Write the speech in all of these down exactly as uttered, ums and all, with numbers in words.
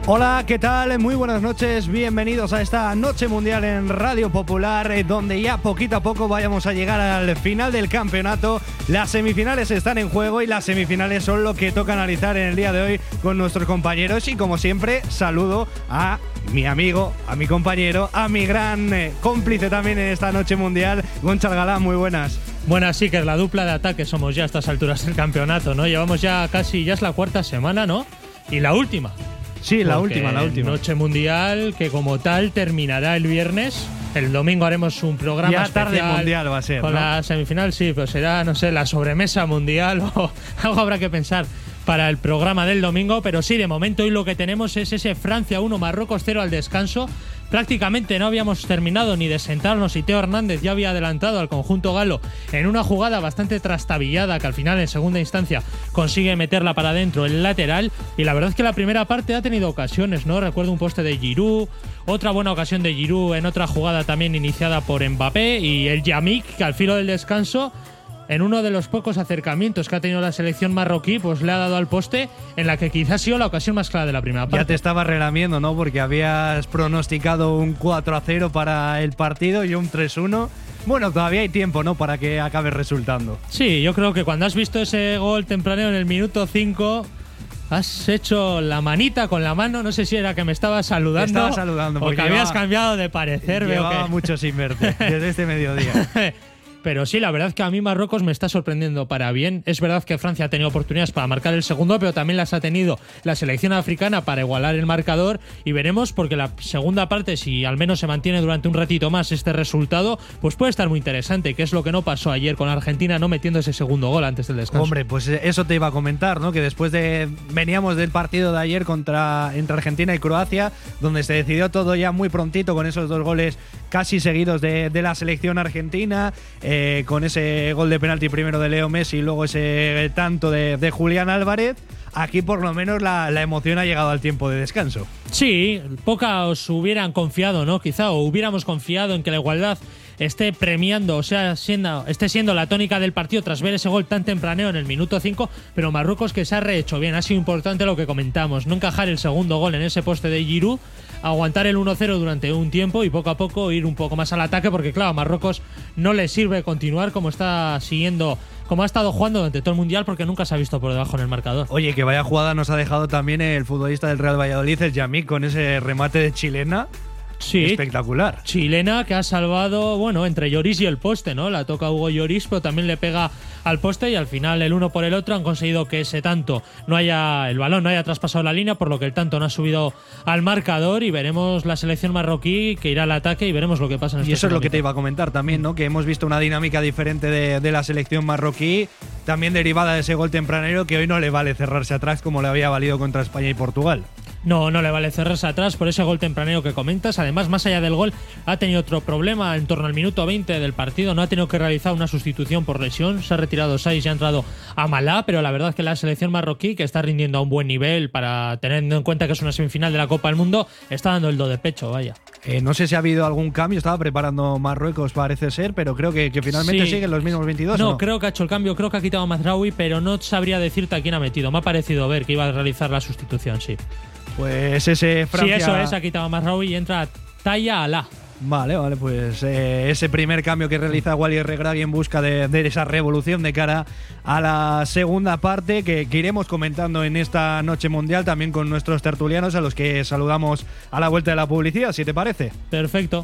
Hola, ¿qué tal? Muy buenas noches, bienvenidos a esta Noche Mundial en Radio Popular, donde ya poquito a poco vayamos a llegar al final del campeonato. Las semifinales están en juego y las semifinales son lo que toca analizar en el día de hoy con nuestros compañeros. Y como siempre, saludo a mi amigo, a mi compañero, a mi gran eh, cómplice también en esta Noche Mundial, Gonchal Galán. Muy buenas. Buenas, sí, que es la dupla de ataque somos ya a estas alturas del campeonato, ¿no? Llevamos ya casi, ya es la cuarta semana, ¿no? Y la última. Sí, la última, la última. Noche Mundial que como tal terminará el viernes. El domingo haremos un programa ya especial. Tarde mundial va a ser, con ¿no? La semifinal, sí, pero será, no sé, la sobremesa mundial o algo habrá que pensar para el programa del domingo. Pero sí, de momento hoy lo que tenemos es ese Francia uno, Marruecos cero al descanso. Prácticamente no habíamos terminado ni de sentarnos y Teo Hernández ya había adelantado al conjunto galo en una jugada bastante trastabillada que al final en segunda instancia consigue meterla para adentro el lateral. Y la verdad es que la primera parte ha tenido ocasiones, ¿no? Recuerdo un poste de Giroud, otra buena ocasión de Giroud en otra jugada también iniciada por Mbappé, y el Yamik que al filo del descanso, en uno de los pocos acercamientos que ha tenido la selección marroquí, pues le ha dado al poste en la que quizás ha sido la ocasión más clara de la primera parte. Ya te estaba relamiendo, ¿no? Porque habías pronosticado un cuatro a cero para el partido y un tres uno. Bueno, todavía hay tiempo, ¿no? Para que acabe resultando. Sí, yo creo que cuando has visto ese gol tempranero en el minuto cinco, has hecho la manita con la mano. No sé si era que me estabas saludando. Me estaba saludando. Porque llevaba, habías cambiado de parecer. Llevaba veo que mucho sin verte desde este mediodía. Pero sí, la verdad que a mí Marruecos me está sorprendiendo para bien. Es verdad que Francia ha tenido oportunidades para marcar el segundo, pero también las ha tenido la selección africana para igualar el marcador. Y veremos, porque la segunda parte, si al menos se mantiene durante un ratito más este resultado, pues puede estar muy interesante, que es lo que no pasó ayer con Argentina, no metiendo ese segundo gol antes del descanso. Hombre, pues eso te iba a comentar, ¿no? Que después de… Veníamos del partido de ayer contra entre Argentina y Croacia, donde se decidió todo ya muy prontito con esos dos goles casi seguidos de, de la selección argentina. Eh, con ese gol de penalti primero de Leo Messi y luego ese tanto de, de Julián Álvarez. Aquí por lo menos la, la emoción ha llegado al tiempo de descanso. Sí, pocos hubieran confiado, ¿no? Quizá, o hubiéramos confiado en que la igualdad esté premiando, o sea, siendo, esté siendo la tónica del partido tras ver ese gol tan tempranero en el minuto cinco, pero Marruecos que se ha rehecho bien. Ha sido importante lo que comentamos, no encajar el segundo gol en ese poste de Giroud, aguantar el uno cero durante un tiempo y poco a poco ir un poco más al ataque, porque claro, a Marruecos no le sirve continuar como está siguiendo, como ha estado jugando durante todo el Mundial, porque nunca se ha visto por debajo en el marcador. Oye, que vaya jugada nos ha dejado también el futbolista del Real Valladolid, el Yamik, con ese remate de chilena. Sí, espectacular. Chilena que ha salvado, bueno, entre Lloris y el poste, ¿no? La toca Hugo Lloris, pero también le pega al poste y al final el uno por el otro han conseguido que ese tanto no haya, el balón no haya traspasado la línea, por lo que el tanto no ha subido al marcador, y veremos la selección marroquí que irá al ataque y veremos lo que pasa en este Y eso es lo que te momento. iba a comentar también, ¿no? Que hemos visto una dinámica diferente de, de la selección marroquí, también derivada de ese gol tempranero que hoy no le vale cerrarse atrás como le había valido contra España y Portugal. No, no le vale cerrarse atrás por ese gol tempranero que comentas. Además, más allá del gol, ha tenido otro problema en torno al minuto veinte del partido. No ha tenido que realizar una sustitución por lesión. Se ha retirado Saiz y ha entrado Amalá, pero la verdad es que la selección marroquí, que está rindiendo a un buen nivel para teniendo en cuenta que es una semifinal de la Copa del Mundo, está dando el do de pecho, vaya. Eh, no sé si ha habido algún cambio, estaba preparando Marruecos, parece ser, pero creo que, que finalmente Sí. siguen los mismos veintidós. No, ¿o no? creo que ha hecho el cambio, creo que ha quitado a Mazraoui, pero no sabría decirte a quién ha metido. Me ha parecido ver que iba a realizar la sustitución, sí. Pues ese Francia… Sí, eso es, ha quitado a Mazraoui y entra Taya Alá. Vale, vale, pues eh, ese primer cambio que realiza Walid Regragui en busca de, de esa revolución de cara a la segunda parte que, que iremos comentando en esta Noche Mundial también con nuestros tertulianos, a los que saludamos a la vuelta de la publicidad, si te parece. Perfecto.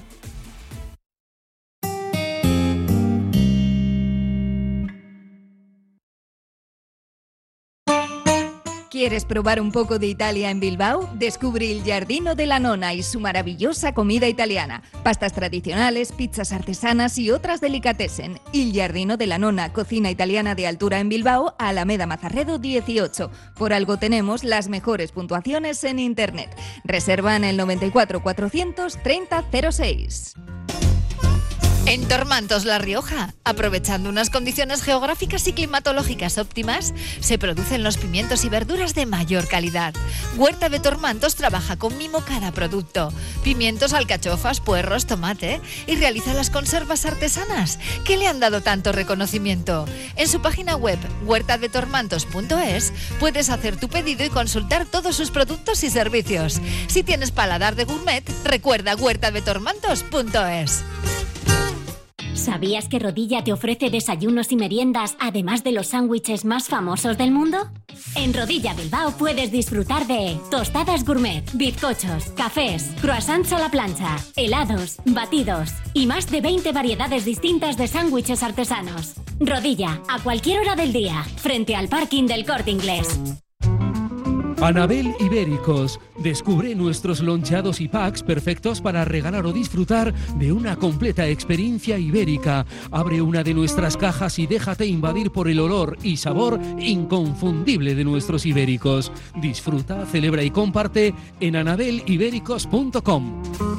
¿Quieres probar un poco de Italia en Bilbao? Descubre Il Giardino della Nonna y su maravillosa comida italiana. Pastas tradicionales, pizzas artesanas y otras delicatessen. Il Giardino della Nonna, cocina italiana de altura en Bilbao, Alameda Mazarredo dieciocho. Por algo tenemos las mejores puntuaciones en internet. Reserva en el noventa y cuatro cuatrocientos treinta cero seis. En Tormantos La Rioja, aprovechando unas condiciones geográficas y climatológicas óptimas, se producen los pimientos y verduras de mayor calidad. Huerta de Tormantos trabaja con mimo cada producto. Pimientos, alcachofas, puerros, tomate y realiza las conservas artesanas que le han dado tanto reconocimiento. En su página web huerta de tormantos punto es puedes hacer tu pedido y consultar todos sus productos y servicios. Si tienes paladar de gourmet, recuerda huerta de tormantos punto es. ¿Sabías que Rodilla te ofrece desayunos y meriendas, además de los sándwiches más famosos del mundo? En Rodilla Bilbao puedes disfrutar de tostadas gourmet, bizcochos, cafés, croissants a la plancha, helados, batidos y más de veinte variedades distintas de sándwiches artesanos. Rodilla, a cualquier hora del día, frente al parking del Corte Inglés. Anabel Ibéricos. Descubre nuestros lonchados y packs perfectos para regalar o disfrutar de una completa experiencia ibérica. Abre una de nuestras cajas y déjate invadir por el olor y sabor inconfundible de nuestros ibéricos. Disfruta, celebra y comparte en anabel ibéricos punto com.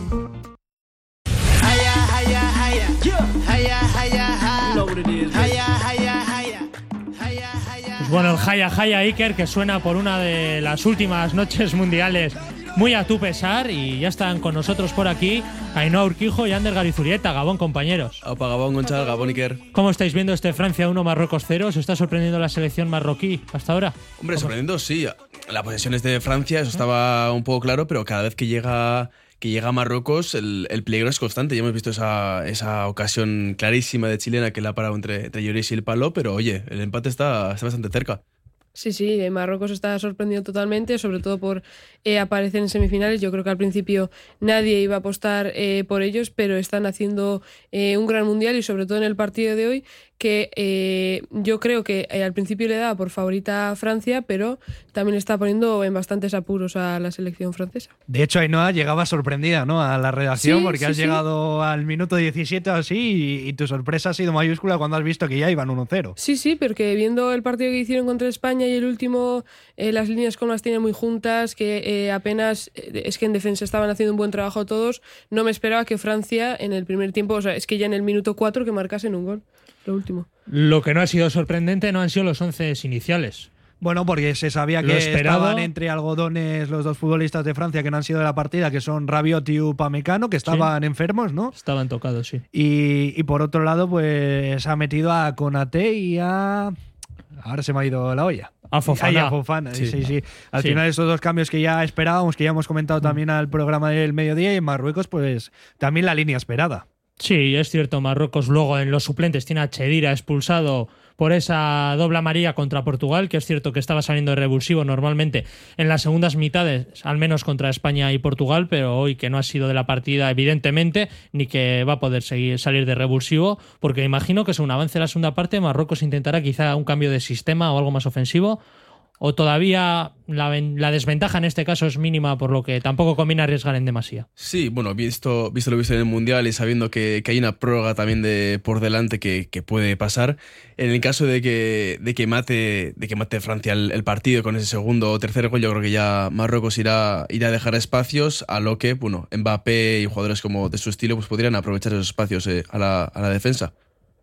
Pues bueno, el Jaya Jaya Iker, que suena por una de las últimas noches mundiales muy a tu pesar, y ya están con nosotros por aquí Ainhoa Urquijo y Ander Garizurieta. Gabón, compañeros. Opa, Gabón, Gonchal, Gabón, Iker. ¿Cómo estáis viendo este Francia uno, Marruecos cero? ¿Se está sorprendiendo la selección marroquí hasta ahora? Hombre, sorprendiendo sí. La posesión es de Francia, eso estaba un poco claro, pero cada vez que llega... que llega a Marruecos, el, el peligro es constante. Ya hemos visto esa, esa ocasión clarísima de Chilena que la ha parado entre, entre Lloris y el palo, pero oye, el empate está, está bastante cerca. Sí, sí, Marruecos está sorprendido totalmente, sobre todo por eh, aparecer en semifinales. Yo creo que al principio nadie iba a apostar eh, por ellos, pero están haciendo eh, un gran mundial, y sobre todo en el partido de hoy, que eh, yo creo que eh, al principio le daba por favorita a Francia, pero también está poniendo en bastantes apuros a la selección francesa. De hecho, Ainhoa llegaba sorprendida, ¿no?, a la redacción, sí, porque sí, has sí. llegado al minuto diecisiete o así, y, y tu sorpresa ha sido mayúscula cuando has visto que ya iban uno cero. Sí, sí, porque viendo el partido que hicieron contra España y el último, eh, las líneas como las tienen muy juntas, que eh, apenas, eh, es que en defensa estaban haciendo un buen trabajo todos, no me esperaba que Francia en el primer tiempo, o sea, es que ya en el minuto cuatro que marcasen un gol, lo último. Lo que no ha sido sorprendente no han sido los once iniciales. Bueno, porque se sabía Lo que esperado. estaban entre algodones los dos futbolistas de Francia que no han sido de la partida, que son Rabiot y Upamecano, que estaban Sí. enfermos, ¿no? Estaban tocados, sí. Y, y por otro lado, pues ha metido a Konaté y a... Ahora se me ha ido la olla. A Fofana. Ay, a Fofana, sí, Sí. sí. sí. Al Sí. final estos dos cambios que ya esperábamos, que ya hemos comentado también al programa del mediodía, y en Marruecos, pues también la línea esperada. Sí, es cierto, Marruecos luego en los suplentes tiene a Chedira expulsado por esa doble amarilla contra Portugal, que es cierto que estaba saliendo de revulsivo normalmente en las segundas mitades, al menos contra España y Portugal, pero hoy que no ha sido de la partida evidentemente, ni que va a poder seguir salir de revulsivo, porque imagino que según avance la segunda parte, Marruecos intentará quizá un cambio de sistema o algo más ofensivo, o todavía la, la desventaja en este caso es mínima, por lo que tampoco conviene arriesgar en demasía. Sí, bueno, visto, visto lo visto en el Mundial y sabiendo que, que hay una prórroga también de por delante que, que puede pasar, en el caso de que, de que mate de que mate Francia el, el partido con ese segundo o tercer gol, yo creo que ya Marruecos irá, irá a dejar espacios, a lo que, bueno, Mbappé y jugadores como de su estilo pues podrían aprovechar esos espacios eh, a, la, a la defensa.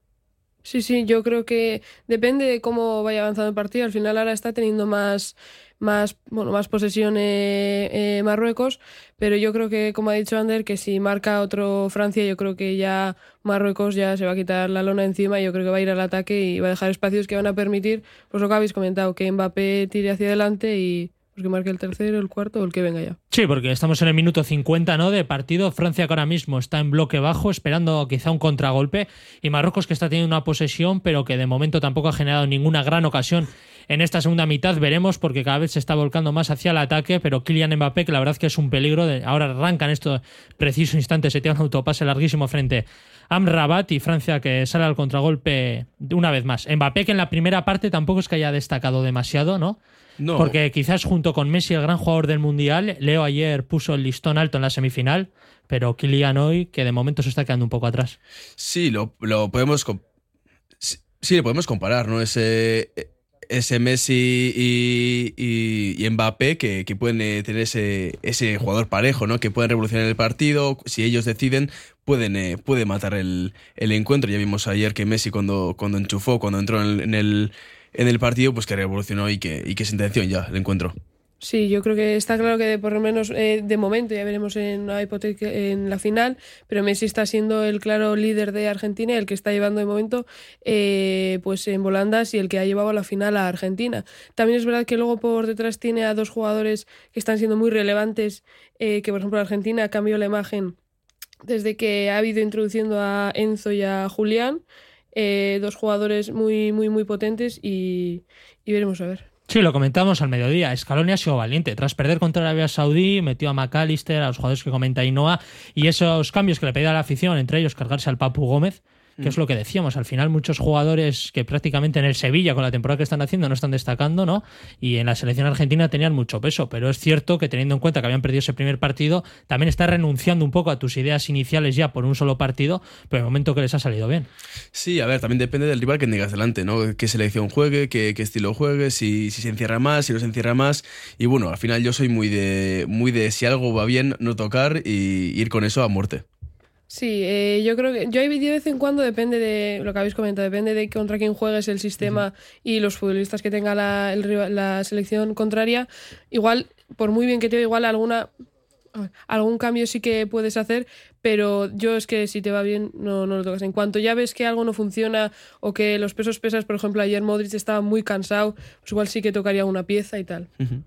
Sí, sí, yo creo que depende de cómo vaya avanzando el partido. Al final ahora está teniendo más, más, bueno, más posesión eh, eh, Marruecos, pero yo creo que, como ha dicho Ander, que si marca otro Francia, yo creo que ya Marruecos ya se va a quitar la lona encima, y yo creo que va a ir al ataque y va a dejar espacios que van a permitir, pues lo que habéis comentado, que Mbappé tire hacia adelante y pues que marque el tercero, el cuarto o el que venga ya. Sí, porque estamos en el minuto cincuenta, ¿no?, de partido. Francia que ahora mismo está en bloque bajo, esperando quizá un contragolpe, y Marruecos que está teniendo una posesión, pero que de momento tampoco ha generado ninguna gran ocasión en esta segunda mitad. Veremos, porque cada vez se está volcando más hacia el ataque, pero Kylian Mbappé, que la verdad es que es un peligro, de, ahora arranca en estos precisos instantes, se tira un autopase larguísimo frente a Amrabat, y Francia que sale al contragolpe una vez más. Mbappé, que en la primera parte tampoco es que haya destacado demasiado, ¿no? No. Porque quizás junto con Messi, el gran jugador del Mundial, Leo ayer puso el listón alto en la semifinal, pero Kylian hoy, que de momento se está quedando un poco atrás. Sí, lo, lo podemos comp- sí, sí, lo podemos comparar, ¿no? Ese, ese Messi y, y, y Mbappé que, que pueden eh, tener ese, ese jugador parejo, ¿no? Que pueden revolucionar el partido. Si ellos deciden, pueden eh, puede matar el, el encuentro. Ya vimos ayer que Messi cuando, cuando enchufó, cuando entró en el, en el, en el partido, pues que revolucionó y que, y que es intención ya el encuentro. Sí, yo creo que está claro que por lo menos eh, de momento, ya veremos en la hipotética en la final, pero Messi está siendo el claro líder de Argentina y el que está llevando de momento eh, pues en volandas y el que ha llevado a la final a Argentina. También es verdad que luego por detrás tiene a dos jugadores que están siendo muy relevantes, eh, que por ejemplo Argentina cambió la imagen desde que ha ido introduciendo a Enzo y a Julián, eh, dos jugadores muy, muy, muy potentes y, y veremos a ver. Sí, lo comentamos al mediodía. Scaloni ha sido valiente. Tras perder contra Arabia Saudí, metió a McAllister, a los jugadores que comenta Ainhoa, y esos cambios que le pedía a la afición, entre ellos cargarse al Papu Gómez, que es lo que decíamos. Al final muchos jugadores que prácticamente en el Sevilla, con la temporada que están haciendo, no están destacando, ¿no? Y en la selección argentina tenían mucho peso, pero es cierto que teniendo en cuenta que habían perdido ese primer partido, también está renunciando un poco a tus ideas iniciales ya por un solo partido, pero en el momento que les ha salido bien. Sí, a ver, también depende del rival que tengas delante, ¿no? Qué selección juegue, qué, qué estilo juegue, si, si se encierra más, si no se encierra más. Y bueno, al final yo soy muy de, muy de si algo va bien, no tocar y ir con eso a muerte. Sí, eh, yo creo que yo he de vez en cuando, depende de lo que habéis comentado, depende de contra quién juegues, el sistema uh-huh. y los futbolistas que tenga la, el, la selección contraria. Igual, por muy bien que te vea, igual alguna algún cambio sí que puedes hacer, pero yo es que si te va bien no, no lo tocas. En cuanto ya ves que algo no funciona o que los pesos pesas, por ejemplo ayer Modric estaba muy cansado, pues igual sí que tocaría una pieza y tal. Uh-huh.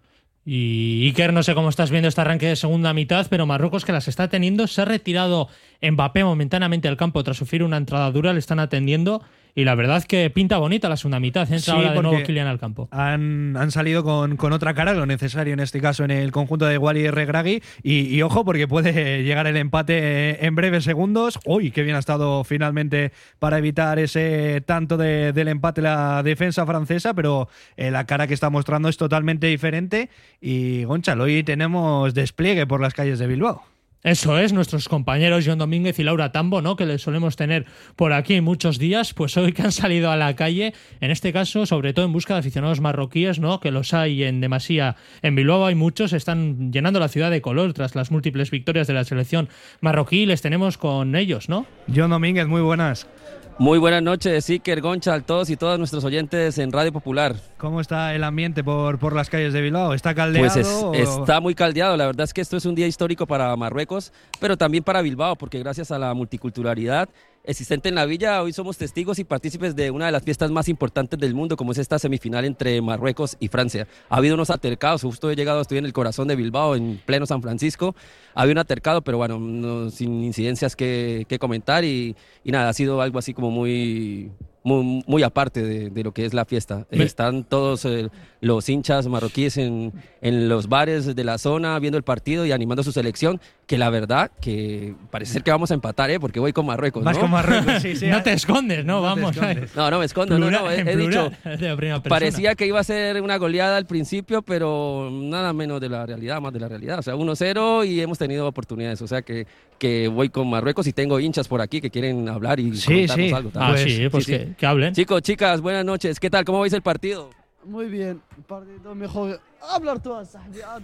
Y Iker, no sé cómo estás viendo este arranque de segunda mitad, pero Marruecos que las está teniendo, se ha retirado Mbappé momentáneamente del campo tras sufrir una entrada dura, le están atendiendo y la verdad que pinta bonita la segunda mitad, entra sí, ahora de nuevo Kylian al campo. Han, han salido con, con otra cara, lo necesario en este caso en el conjunto de Wally Regragui y, y ojo porque puede llegar el empate en breves segundos. Uy, qué bien ha estado finalmente para evitar ese tanto de, del empate la defensa francesa, pero eh, la cara que está mostrando es totalmente diferente y Gonchalo, hoy tenemos despliegue por las calles de Bilbao. Eso es, nuestros compañeros John Domínguez y Laura Tambo, ¿no? Que les solemos tener por aquí muchos días, pues hoy que han salido a la calle, en este caso, sobre todo en busca de aficionados marroquíes, ¿no? Que los hay en demasía. En Bilbao hay muchos, están llenando la ciudad de color tras las múltiples victorias de la selección marroquí. Les tenemos con ellos, ¿no? John Domínguez, muy buenas. Muy buenas noches, Iker, Goncha, a todos y todos nuestros oyentes en Radio Popular. ¿Cómo está el ambiente por, por las calles de Bilbao? ¿Está caldeado? Pues es, o... está muy caldeado. La verdad es que esto es un día histórico para Marruecos, pero también para Bilbao, porque gracias a la multiculturalidad existente en la villa, hoy somos testigos y partícipes de una de las fiestas más importantes del mundo, como es esta semifinal entre Marruecos y Francia. Ha habido unos altercados, justo he llegado, estoy en el corazón de Bilbao, en pleno San Francisco. Había un altercado, pero bueno, no, sin incidencias que, que comentar y, y nada, ha sido algo así como muy... Muy, muy aparte de, de lo que es la fiesta. Me... Están todos eh, los hinchas marroquíes en, en los bares de la zona viendo el partido y animando a su selección, que la verdad que parece ser que vamos a empatar, ¿eh? Porque voy con Marruecos, Vas ¿no? con Marruecos, sí, sí. No te escondes, ¿no? no Vamos. escondes. No, no me escondo, plural, no, no, he, he dicho, parecía que iba a ser una goleada al principio, pero nada menos de la realidad, más de la realidad. O sea, uno cero y hemos tenido oportunidades. O sea, que, que voy con Marruecos y tengo hinchas por aquí que quieren hablar y sí, comentarnos sí. algo. Ah, Pues, sí, pues sí, que, sí. que hablen. Chicos, chicas, buenas noches. ¿Qué tal? ¿Cómo veis el partido? Muy bien, partido mejor. Hablar todas.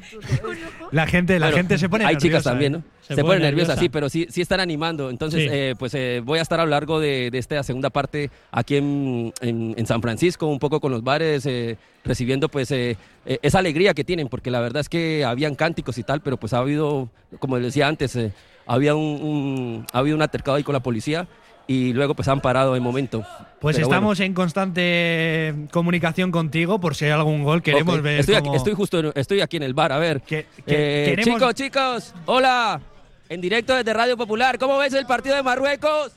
La gente, la bueno, gente se pone hay nerviosa. chicas también, ¿no? Se, se pone ponen nerviosas, nerviosa. sí, pero sí, sí están animando. Entonces, Sí. eh, pues eh, voy a estar a lo largo de, de esta segunda parte aquí en, en, en San Francisco, un poco con los bares, eh, recibiendo pues eh, eh, esa alegría que tienen, porque la verdad es que habían cánticos y tal, pero pues ha habido, como les decía antes, eh, había un, un, ha habido un altercado ahí con la policía y luego pues han parado de momento. Pues Pero estamos bueno. en constante comunicación contigo por si hay algún gol. Queremos Okay. ver Estoy, cómo... aquí, estoy justo, en- estoy aquí en el bar, a ver. Que- que- Eh, queremos- Chicos, chicos, hola, en directo desde Radio Popular, ¿cómo ves el partido de Marruecos?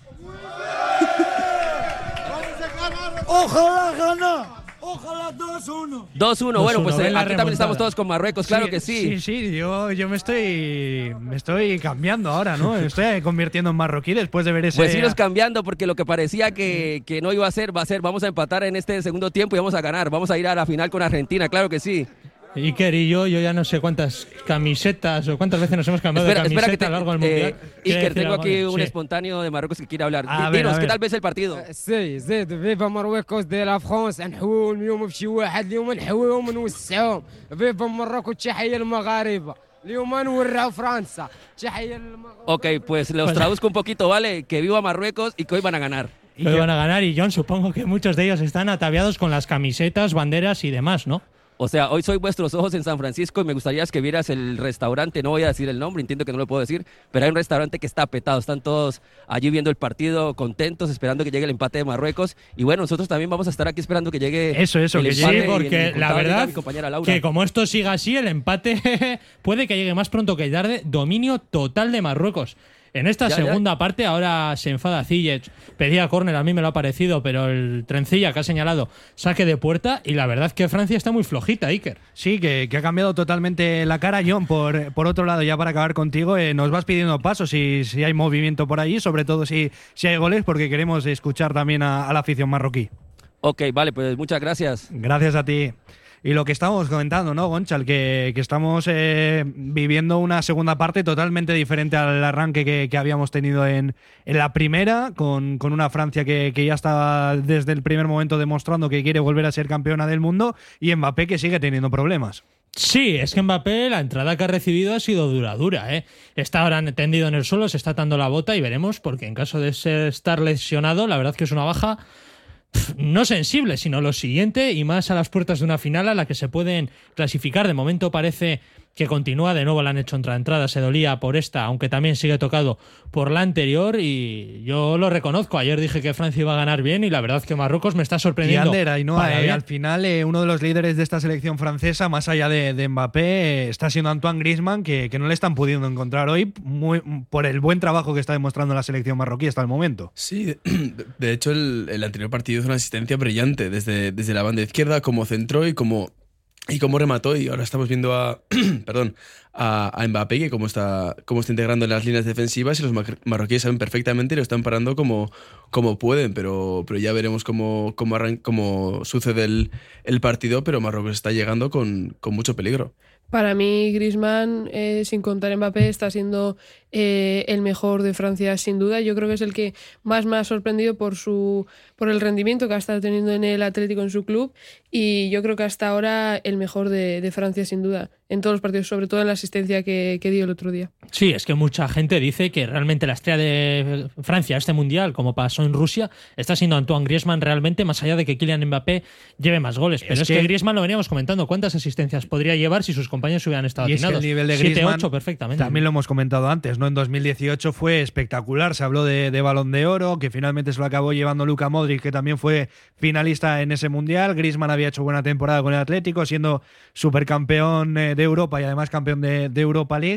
Ojalá gana. Ojalá dos uno. dos uno, bueno, pues ven eh, la aquí también remontada. estamos todos con Marruecos, claro que sí. Sí, sí, yo, yo me estoy me estoy cambiando ahora, ¿no? Me estoy convirtiendo en marroquí después de ver ese... Pues iros cambiando porque lo que parecía que, que no iba a ser, va a ser, vamos a empatar en este segundo tiempo y vamos a ganar, vamos a ir a la final con Argentina, claro que sí. Iker y yo, yo ya no sé cuántas camisetas o cuántas veces nos hemos cambiado Espera, de camiseta espera que te, a lo largo del eh, mundial. ¿Quiere Iker, decir tengo algo? aquí un Sí. espontáneo de Marruecos que quiere hablar. A Di- ver, Dinos, a ¿qué ver. tal ves el partido? سي زيد فيفا مروكوس ديال لا فرونس نحويهم اليوم في شي واحد اليوم نحويهم ونوسعوهم فيفا مروكو تحيه للمغاربه Ok, pues los Pues- traduzco un poquito, ¿vale? Que viva Marruecos y que hoy van a ganar. Y que van a ganar y John, supongo que muchos de ellos están ataviados con las camisetas, banderas y demás, ¿no? O sea, hoy soy vuestros ojos en San Francisco y me gustaría que vieras el restaurante, no voy a decir el nombre, entiendo que no lo puedo decir, pero hay un restaurante que está petado, están todos allí viendo el partido, contentos, esperando que llegue el empate de Marruecos. Y bueno, nosotros también vamos a estar aquí esperando que llegue Eso, eso, el que empate. llegue, Sí, y porque en- la contaba verdad mi compañera Laura. que como esto siga así, el empate puede que llegue más pronto que tarde. Dominio total de Marruecos. En esta Ya, ya. segunda parte ahora se enfada Ziyech, pedía córner, a mí me lo ha parecido, pero el Trencilla que ha señalado saque de puerta y la verdad que Francia está muy flojita, Iker. Sí, que, que ha cambiado totalmente la cara. John, por, por otro lado, ya para acabar contigo, eh, nos vas pidiendo pasos si, si hay movimiento por allí, sobre todo si, si hay goles, porque queremos escuchar también a, a la afición marroquí. Ok, vale, pues muchas gracias. Gracias a ti. Y lo que estábamos comentando, ¿no, Gonchal? Que, que estamos eh, viviendo una segunda parte totalmente diferente al arranque que, que habíamos tenido en, en la primera, con, con una Francia que, que ya estaba desde el primer momento demostrando que quiere volver a ser campeona del mundo y Mbappé que sigue teniendo problemas. Sí, es que Mbappé, la entrada que ha recibido ha sido dura, dura, ¿eh? Está ahora tendido en el suelo, se está atando la bota y veremos, porque en caso de ser, estar lesionado, la verdad que es una baja pf, no sensible, sino lo siguiente, y más a las puertas de una final a la que se pueden clasificar. De momento parece que continúa, de nuevo le han hecho otra entrada, se dolía por esta, aunque también sigue tocado por la anterior, y yo lo reconozco, ayer dije que Francia iba a ganar bien y la verdad que Marruecos me está Y sorprendiendo. Ander, Ainhoa, para eh, bien. al final eh, uno de los líderes de esta selección francesa, más allá de, de Mbappé, eh, está siendo Antoine Griezmann, que, que no le están pudiendo encontrar hoy muy- por el buen trabajo que está demostrando la selección marroquí hasta el momento. Sí, de, de hecho el, el anterior partido hizo una asistencia brillante desde, desde la banda izquierda, como centró y como, y como remató, y ahora estamos viendo a perdón a, a Mbappé que como está, como está integrando en las líneas defensivas y los mar- marroquíes saben perfectamente y lo están parando como, como pueden, pero, pero ya veremos cómo, cómo, arran- cómo sucede el, el partido, pero Marruecos está llegando con, con mucho peligro. Para mí, Griezmann, eh, sin contar Mbappé, está siendo eh, el mejor de Francia, sin duda. Yo creo que es el que más me ha sorprendido por su por el rendimiento que ha estado teniendo en el Atlético, en su club. Y yo creo que hasta ahora el mejor de, de Francia, sin duda, en todos los partidos, sobre todo en la asistencia que, que dio el otro día. Sí, es que mucha gente dice que realmente la estrella de Francia este mundial, como pasó en Rusia, está siendo Antoine Griezmann realmente, más allá de que Kylian Mbappé lleve más goles. Pero es, Es que, que- Griezmann lo veníamos comentando, ¿cuántas asistencias podría llevar si sus compañeros hubieran estado Y es que atinados? el nivel de siete Griezmann ocho perfectamente. también lo hemos comentado antes, ¿no? En dos mil dieciocho fue espectacular, se habló de, de Balón de Oro, que finalmente se lo acabó llevando Luka Modric, que también fue finalista en ese mundial. Griezmann había hecho buena temporada con el Atlético, siendo supercampeón eh, de Europa y además campeón de, de Europa League,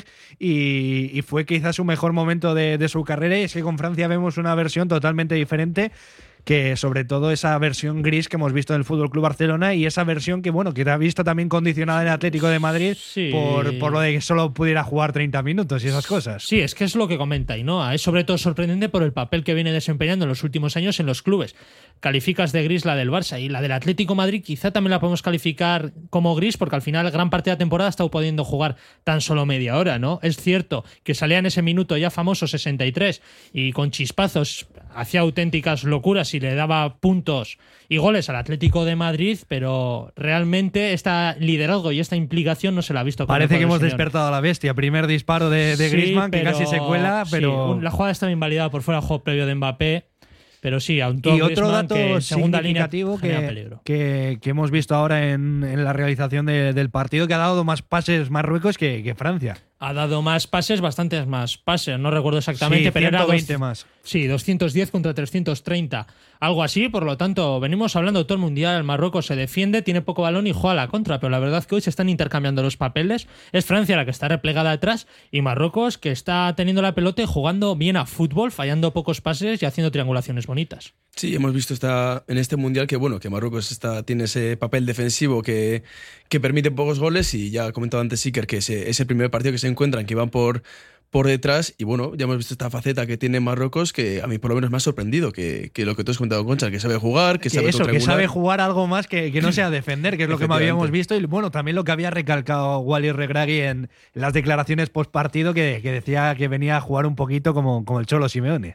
y, y fue quizás su mejor momento de, de su carrera. Y es que con Francia vemos una versión totalmente diferente, que sobre todo esa versión gris que hemos visto en el Fútbol Club Barcelona y esa versión que bueno que te ha visto también condicionada en el Atlético de Madrid Sí. por, por lo de que solo pudiera jugar treinta minutos y esas cosas. Sí, es que es lo que comenta Ainhoa. Es sobre todo sorprendente por el papel que viene desempeñando en los últimos años en los clubes. Calificas de gris la del Barça y la del Atlético de Madrid quizá también la podemos calificar como gris porque al final gran parte de la temporada ha estado pudiendo jugar tan solo media hora, ¿no? Es cierto que salía en ese minuto ya famoso sesenta y tres y con chispazos hacía auténticas locuras y le daba puntos y goles al Atlético de Madrid, pero realmente este liderazgo y esta implicación no se la ha visto. con el Parece que pobre hemos señor. despertado a la bestia. Primer disparo de, de Sí, Griezmann que pero- casi se cuela, sí, pero un- la jugada estaba invalidada por fuera del juego previo de Mbappé, pero sí, a un y otro Griezmann dato que en segunda línea significativo genera que, peligro. que, que hemos visto ahora en, en la realización de- del partido, que ha dado más pases Marruecos que, que Francia. Ha dado más pases, bastantes más pases, no recuerdo exactamente, Sí, pero era ciento veinte dos- más. Sí, doscientos diez contra trescientos treinta, algo así. Por lo tanto, venimos hablando todo el mundial. Marruecos se defiende, tiene poco balón y juega a la contra, pero la verdad que hoy se están intercambiando los papeles. Es Francia la que está replegada atrás y Marruecos que está teniendo la pelota y jugando bien a fútbol, fallando pocos pases y haciendo triangulaciones bonitas. Sí, hemos visto esta, en este mundial que bueno que Marruecos está, tiene ese papel defensivo que, que permite pocos goles, y ya ha comentado antes Iker que ese, es el primer partido que se encuentran, que van por, por detrás, y bueno, ya hemos visto esta faceta que tiene Marruecos que a mí por lo menos me ha sorprendido, que, que lo que tú has comentado, Concha, que sabe jugar, que, Que sabe eso, que triangular. sabe jugar algo más que, que no sea defender, que es lo que me habíamos visto. Y bueno, también lo que había recalcado Wally Regragui en las declaraciones post partido, que, que decía que venía a jugar un poquito como, como el Cholo Simeone.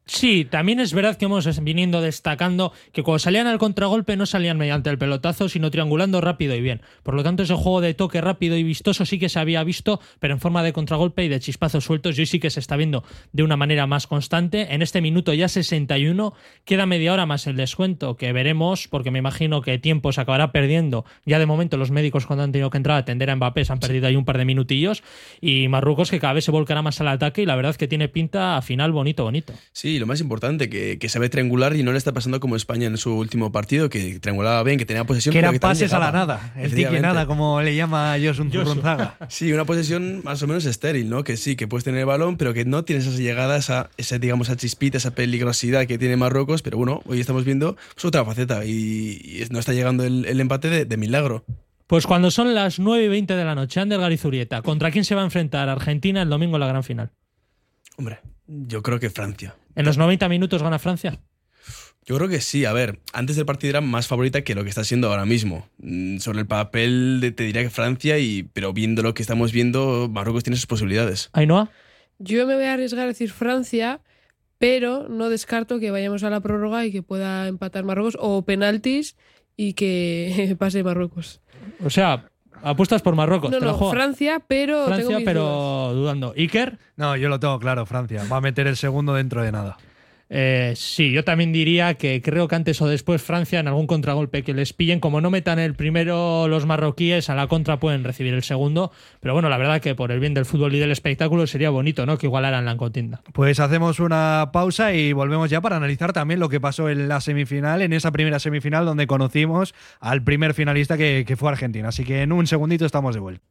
Sí, también es verdad que hemos viniendo destacando que cuando salían al contragolpe no salían mediante el pelotazo, sino triangulando rápido y bien. Por lo tanto, ese juego de toque rápido y vistoso sí que se había visto, pero en forma de contragolpe y de chispazos sueltos, y hoy sí que se está viendo de una manera más constante. En este minuto ya sesenta y uno, queda media hora más el descuento, que veremos, porque me imagino que tiempo se acabará perdiendo. Ya de momento los médicos, cuando han tenido que entrar a atender a Mbappé, se han perdido ahí un par de minutillos, y Marruecos que cada vez se volcará más al ataque, y la verdad que tiene pinta a final bonito, bonito. Sí, y lo más importante, que, que sabe triangular y no le está pasando como España en su último partido, que triangulaba bien, que tenía posesión. Que eran que pases a la nada, el tiki nada, como le llama Josun Zurronzaga. Sí, una posesión más o menos estéril, ¿no? Que sí, que puedes tener el balón, pero que no tienes esas llegadas, a esa, digamos, esa chispita, esa peligrosidad que tiene Marruecos, pero bueno, hoy estamos viendo pues, otra faceta y, y no está llegando el, el empate de, de milagro. Pues cuando son las nueve y veinte de la noche, Ander Garizurieta, ¿contra quién se va a enfrentar Argentina el domingo en la gran final? Hombre, yo creo que Francia. ¿En los noventa minutos gana Francia? Yo creo que sí. A ver, antes del partido era más favorita que lo que está siendo ahora mismo. Sobre el papel de, te diría que Francia, y, pero viendo lo que estamos viendo, Marruecos tiene sus posibilidades. ¿Ainhoa? Yo me voy a arriesgar a decir Francia, pero no descarto que vayamos a la prórroga y que pueda empatar Marruecos o penaltis y que pase Marruecos. O sea, apuestas por Marruecos. No, ¿te la no, juegas? Francia, pero Francia, tengo mis pero dudas. dudando. ¿Iker? No, yo lo tengo claro, Francia. Va a meter el segundo dentro de nada. Eh, sí, yo también diría que creo que antes o después Francia, en algún contragolpe que les pillen, como no metan el primero los marroquíes, a la contra pueden recibir el segundo. Pero bueno, la verdad que por el bien del fútbol y del espectáculo sería bonito, ¿no?, que igualaran la contienda. Pues hacemos una pausa y volvemos ya para analizar también lo que pasó en la semifinal, en esa primera semifinal donde conocimos al primer finalista que, que fue Argentina. Así que en un segundito estamos de vuelta.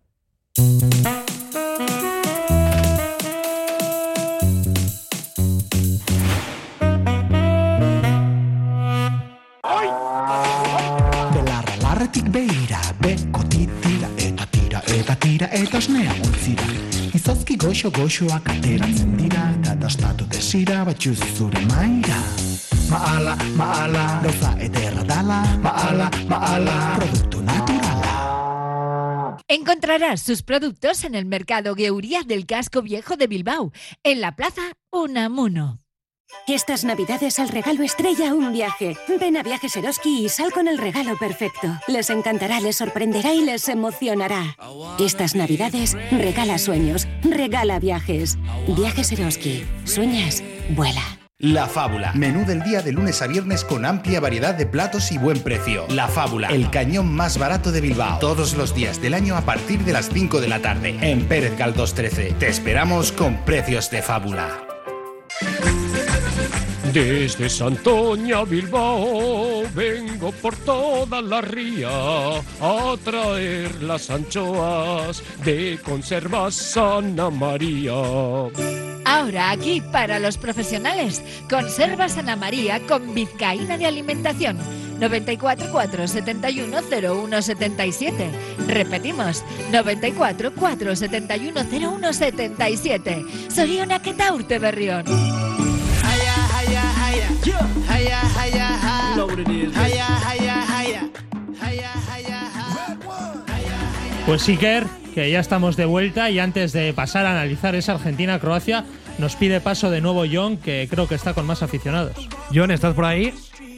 Beira, beko titira, eta tira, eta tira, eta osnea ontzira. Izozki goxo goxoak ateratzen dira, eta dastatu desira batxuz zure maira. Maala, maala, gauza ederra dala, maala, maala, produktu naturala. Encontrarás sus productos en el mercado Gueuría del Casco Viejo de Bilbao, en la plaza Unamuno. Estas navidades el regalo estrella un viaje. Ven a Viajes Eroski y sal con el regalo perfecto. Les encantará, les sorprenderá y les emocionará. Estas navidades regala sueños, regala viajes. Viajes Eroski. ¿Sueñas? Vuela. La Fábula. Menú del día de lunes a viernes con amplia variedad de platos y buen precio. La Fábula. El cañón más barato de Bilbao. Todos los días del año a partir de las cinco de la tarde. En Pérez Galdós trece. Te esperamos con precios de fábula. Desde Santoña, Bilbao, vengo por toda la ría a traer las anchoas de Conservas Santa María. Ahora aquí para los profesionales, Conservas Ana María con vizcaína de alimentación. noventa y cuatro, cuatrocientos setenta y uno, cero uno setenta y siete. Repetimos, noventa y cuatro, cuatrocientos setenta y uno, cero uno setenta y siete. Zorionak eta urte berrión. Pues Iker, que ya estamos de vuelta, y antes de pasar a analizar esa Argentina-Croacia, nos pide paso de nuevo John, que creo que está con más aficionados. John, ¿estás por ahí?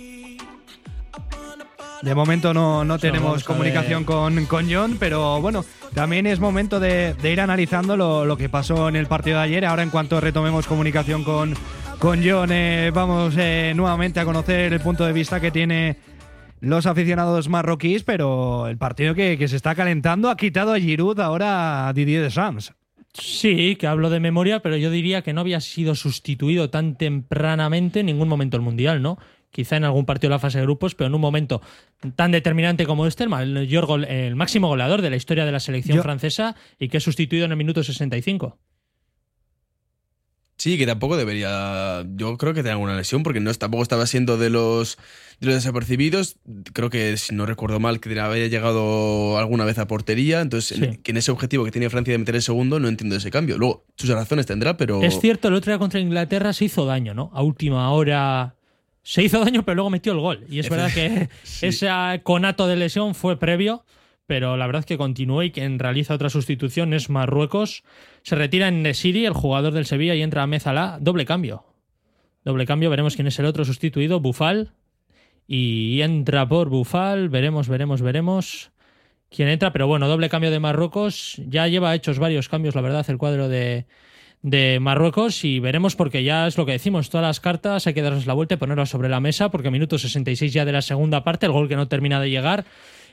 De momento no, no tenemos comunicación con, con John, pero bueno, también es momento de, de ir analizando lo, lo que pasó en el partido de ayer. Ahora, en cuanto retomemos comunicación con, con John, eh, vamos eh, nuevamente a conocer el punto de vista que tiene los aficionados marroquíes, pero el partido que, que se está calentando ha quitado a Giroud ahora a Didier Deschamps. Sí, que hablo de memoria, pero yo diría que no había sido sustituido tan tempranamente en ningún momento del Mundial, ¿no? Quizá en algún partido de la fase de grupos, pero en un momento tan determinante como este, el, el, el máximo goleador de la historia de la selección yo, francesa, y que es sustituido en el minuto sesenta y cinco. Sí, que tampoco debería. Yo creo que tenía alguna lesión, porque no tampoco estaba siendo de los, de los desapercibidos. Creo que, si no recuerdo mal, que había llegado alguna vez a portería. Entonces, sí. en, que en ese objetivo que tiene Francia de meter el segundo, no entiendo ese cambio. Luego, sus razones tendrá, pero. Es cierto, el otro día contra Inglaterra se hizo daño, ¿no? A última hora. Se hizo daño, pero luego metió el gol. Y es verdad que sí. ese conato de lesión fue previo, pero la verdad que continuó, y quien realiza otra sustitución es Marruecos. Se retira en Nesiri, el jugador del Sevilla, y entra Ahmed Salah, doble cambio. Doble cambio, veremos quién es el otro sustituido, Bufal. Y entra por Bufal, veremos, veremos, veremos quién entra. Pero bueno, doble cambio de Marruecos. Ya lleva hechos varios cambios, la verdad, el cuadro de, de Marruecos. Y veremos porque ya es lo que decimos, todas las cartas hay que darles la vuelta y ponerlas sobre la mesa porque minuto sesenta y seis ya de la segunda parte, el gol que no termina de llegar.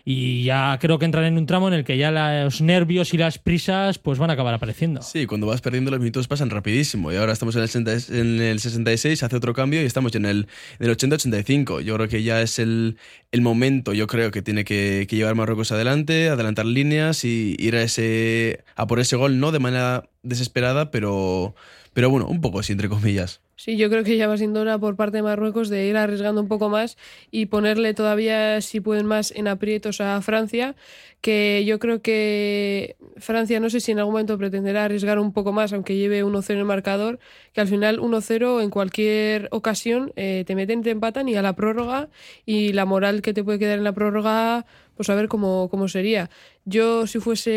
Y ya creo que entran en un tramo en el que ya los nervios y las prisas pues van a acabar apareciendo. Sí, cuando vas perdiendo los minutos pasan rapidísimo. Y ahora estamos en el, sesenta, en el sesenta y seis, hace otro cambio y estamos en el, en el ochenta ochenta y cinco. Yo creo que ya es el, el momento, yo creo que tiene que, que llevar Marruecos adelante, adelantar líneas y ir a, ese, a por ese gol, no de manera desesperada, pero, pero bueno, un poco así, entre comillas. Sí, yo creo que ya va siendo hora por parte de Marruecos de ir arriesgando un poco más y ponerle todavía, si pueden más, en aprietos a Francia, que yo creo que Francia no sé si en algún momento pretenderá arriesgar un poco más, aunque lleve uno cero en el marcador, que al final uno cero en cualquier ocasión eh, te meten, te empatan y a la prórroga, y la moral que te puede quedar en la prórroga, pues a ver cómo, cómo sería. Yo si fuese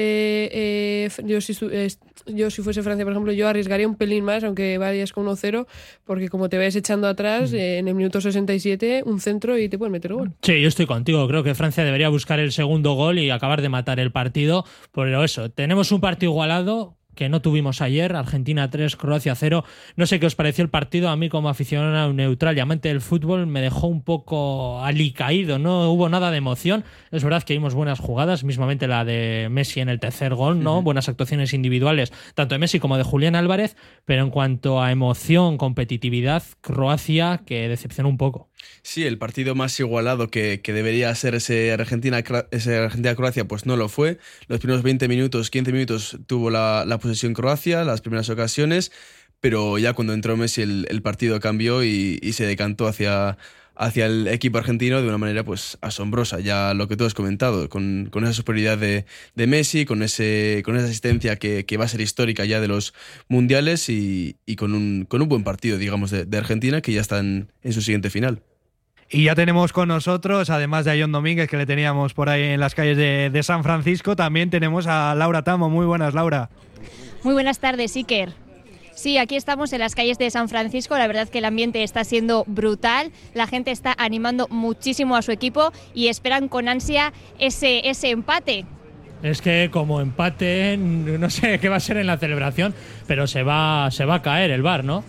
eh, yo, si, eh, yo si fuese Francia, por ejemplo, yo arriesgaría un pelín más, aunque vayas con uno cero, porque como te vayas echando atrás, mm. eh, en el minuto sesenta y siete, un centro y te pueden meter gol. Sí, yo estoy contigo. Creo que Francia debería buscar el segundo gol y acabar de matar el partido. Pero eso, tenemos un partido igualado que no tuvimos ayer, Argentina tres, Croacia cero. No sé qué os pareció el partido. A mí, como aficionado neutral y amante del fútbol, me dejó un poco alicaído, no hubo nada de emoción. Es verdad que vimos buenas jugadas, mismamente la de Messi en el tercer gol, ¿no? Uh-huh. Buenas actuaciones individuales, tanto de Messi como de Julián Álvarez, pero en cuanto a emoción, competitividad, Croacia que decepcionó un poco. Sí, el partido más igualado que, que debería ser ese Argentina, ese Argentina-Croacia, pues no lo fue. Los primeros veinte minutos, quince minutos tuvo la, la posesión Croacia, las primeras ocasiones, pero ya cuando entró Messi el, el partido cambió y, y se decantó hacia, hacia el equipo argentino de una manera pues asombrosa. Ya lo que tú has comentado, con, con esa superioridad de, de Messi, con, ese, con esa asistencia que, que va a ser histórica ya de los mundiales y, y con, un, con un buen partido, digamos, de, de Argentina, que ya está en, en su siguiente final. Y ya tenemos con nosotros, además de a John Domínguez, que le teníamos por ahí en las calles de, de San Francisco, también tenemos a Laura Tamo. Muy buenas, Laura. Muy buenas tardes, Iker. Sí, aquí estamos en las calles de San Francisco. La verdad que el ambiente está siendo brutal. La gente está animando muchísimo a su equipo y esperan con ansia ese, ese empate. Es que como empate, no sé qué va a ser en la celebración, pero se va, se va a caer el bar, ¿no?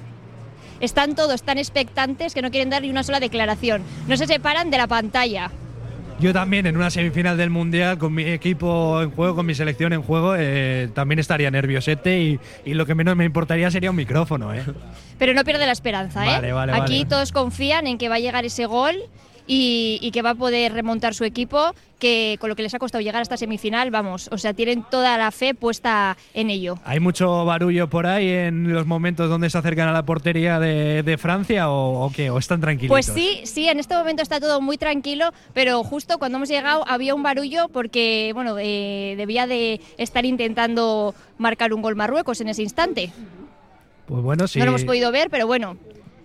Están todos tan expectantes que no quieren dar ni una sola declaración. No se separan de la pantalla. Yo también, en una semifinal del Mundial, con mi equipo en juego, con mi selección en juego, eh, también estaría nerviosete y, y lo que menos me importaría sería un micrófono. ¿eh? Pero no pierde la esperanza. ¿eh? Vale, vale, Aquí vale. Todos confían en que va a llegar ese gol y, y que va a poder remontar su equipo, que con lo que les ha costado llegar a esta semifinal, vamos, o sea, tienen toda la fe puesta en ello. ¿Hay mucho barullo por ahí en los momentos donde se acercan a la portería de, de Francia o, o qué? ¿O están tranquilitos? Pues sí, sí, en este momento está todo muy tranquilo, pero justo cuando hemos llegado había un barullo porque, bueno, eh, debía de estar intentando marcar un gol Marruecos en ese instante. Pues bueno, sí. No lo hemos podido ver, pero bueno.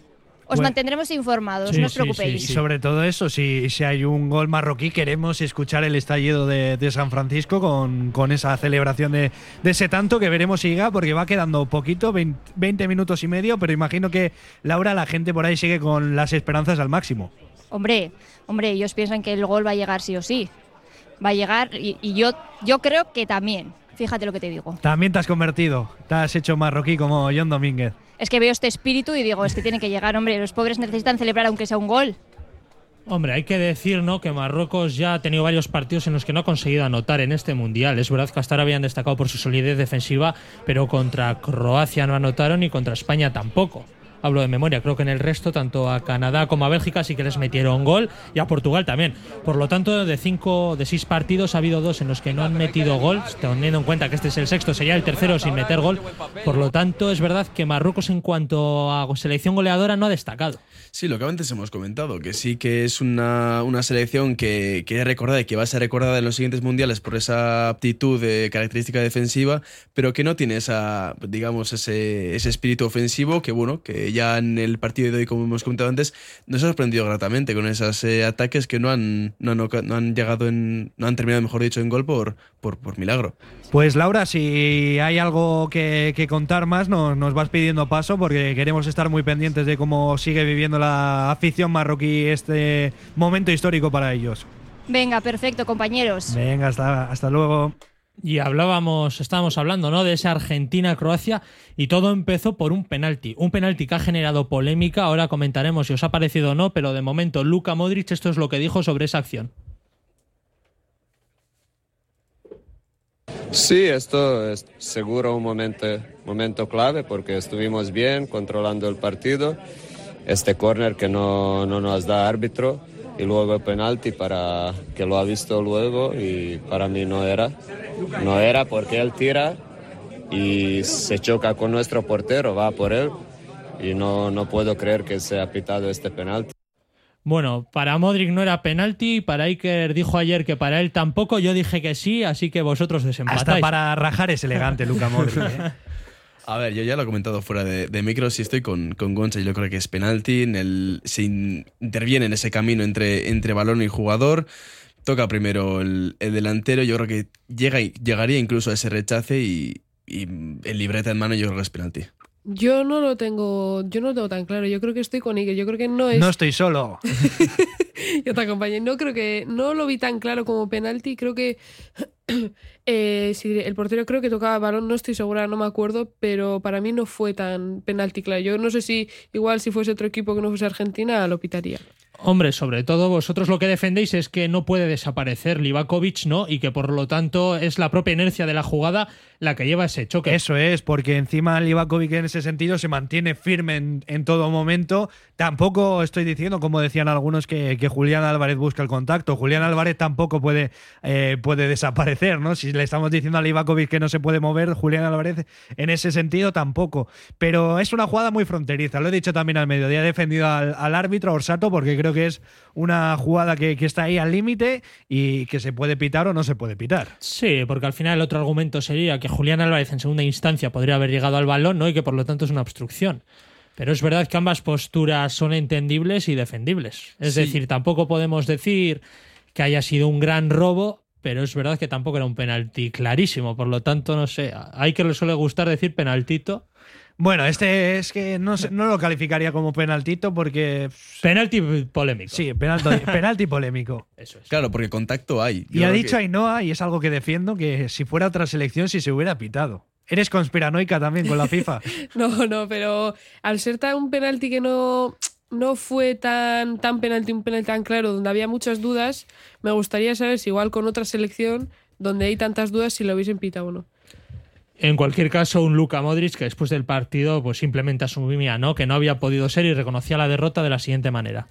Os Bueno, mantendremos informados, sí, no os sí, preocupéis. sí, sí. Y sobre todo eso, si, si hay un gol marroquí, queremos escuchar el estallido de, de San Francisco con, con esa celebración de, de ese tanto que veremos si llega, porque va quedando poquito, veinte minutos y medio, pero imagino que, Laura, la gente por ahí sigue con las esperanzas al máximo. Hombre, hombre, ellos piensan que el gol va a llegar sí o sí. Va a llegar y, y yo, yo creo que también. Fíjate lo que te digo. También te has convertido, te has hecho marroquí como John Domínguez. Es que veo este espíritu y digo, es que tiene que llegar, hombre, los pobres necesitan celebrar aunque sea un gol. Hombre, hay que decir, ¿no?, que Marruecos ya ha tenido varios partidos en los que no ha conseguido anotar en este Mundial. Es verdad que hasta ahora habían destacado por su solidez defensiva, pero contra Croacia no anotaron y contra España tampoco. Hablo de memoria, creo que en el resto, tanto a Canadá como a Bélgica sí que les metieron gol y a Portugal también. Por lo tanto, de cinco, de seis partidos ha habido dos en los que no han metido gol, teniendo en cuenta que este es el sexto, sería el tercero sin meter gol. Por lo tanto, es verdad que Marruecos en cuanto a selección goleadora no ha destacado. Sí, lo que antes hemos comentado, que sí que es una, una selección que, que es recordada y que va a ser recordada en los siguientes mundiales por esa aptitud de característica defensiva, pero que no tiene esa, digamos, ese, ese espíritu ofensivo que, bueno, que porque ya en el partido de hoy, como hemos comentado antes, nos ha sorprendido gratamente con esos eh, ataques que no han, no, han, no han llegado en, no han terminado, mejor dicho, en gol por, por, por milagro. Pues Laura, si hay algo que, que contar más, nos, nos vas pidiendo paso, porque queremos estar muy pendientes de cómo sigue viviendo la afición marroquí este momento histórico para ellos. Venga, perfecto, compañeros. Venga, hasta, hasta luego. Y hablábamos, estábamos hablando, ¿no?, de esa Argentina-Croacia, y todo empezó por un penalti. Un penalti que ha generado polémica. Ahora comentaremos si os ha parecido o no, pero de momento Luka Modric, esto es lo que dijo sobre esa acción. Sí, esto es seguro un momento, momento clave, porque estuvimos bien controlando el partido. Este córner que no, no nos da árbitro, y luego el penalti para que lo ha visto luego, y para mí no era. No era porque él tira y se choca con nuestro portero, va por él, y no, no puedo creer que se ha pitado este penalti. Bueno, para Modric no era penalti, para Iker dijo ayer que para él tampoco, yo dije que sí, así que vosotros desempatáis. Hasta para rajar es elegante Luka Modric, ¿eh? A ver, yo ya lo he comentado fuera de, de micro, si estoy con, con Gonza, yo creo que es penalti, en el, se in, interviene en ese camino entre, entre balón y jugador, toca primero el, el delantero, yo creo que llega y, llegaría incluso a ese rechace, y, y en libreta en mano yo creo que es penalti. Yo no lo tengo, yo no lo tengo tan claro. Yo creo que estoy con Iker. Yo creo que no es. No estoy solo. Yo te acompañé. No creo que, no lo vi tan claro como penalti. Creo que eh, si el portero creo que tocaba balón, no estoy segura, no me acuerdo, pero para mí no fue tan penalti claro. Yo no sé si igual si fuese otro equipo que no fuese Argentina lo pitaría. Hombre, sobre todo vosotros lo que defendéis es que no puede desaparecer Livakovic, ¿no? Y que por lo tanto es la propia inercia de la jugada la que lleva ese choque. Eso es, porque encima Livakovic en ese sentido se mantiene firme en, en todo momento. Tampoco estoy diciendo, como decían algunos, que, que Julián Álvarez busca el contacto. Julián Álvarez tampoco puede, eh, puede desaparecer, ¿no? Si le estamos diciendo a Livakovic que no se puede mover, Julián Álvarez en ese sentido tampoco. Pero es una jugada muy fronteriza. Lo he dicho también al mediodía. He defendido al, al árbitro, a Orsato, porque creo que es una jugada que, que está ahí al límite y que se puede pitar o no se puede pitar. Sí, porque al final el otro argumento sería que Julián Álvarez en segunda instancia podría haber llegado al balón, ¿no? Y que por lo tanto es una obstrucción. Pero es verdad que ambas posturas son entendibles y defendibles. Es sí. decir, tampoco podemos decir que haya sido un gran robo, pero es verdad que tampoco era un penalti clarísimo. Por lo tanto, no sé, hay que le suele gustar decir penaltito. Bueno, este es que no, no lo calificaría como penaltito porque... Penalti polémico. Sí, penalti, penalti polémico. Eso es. Claro, porque contacto hay. Yo y ha dicho que... Ainhoa, y es algo que defiendo, que si fuera otra selección sí se hubiera pitado. Eres conspiranoica también con la FIFA. No, no, pero al ser tan un penalti que no... no fue tan, tan penalti, un penalti tan claro, donde había muchas dudas, me gustaría saber si igual con otra selección, donde hay tantas dudas, si lo hubiesen pitado o no. En cualquier caso, un Luka Modric que después del partido pues simplemente asumía, ¿no?, que no había podido ser y reconocía la derrota de la siguiente manera.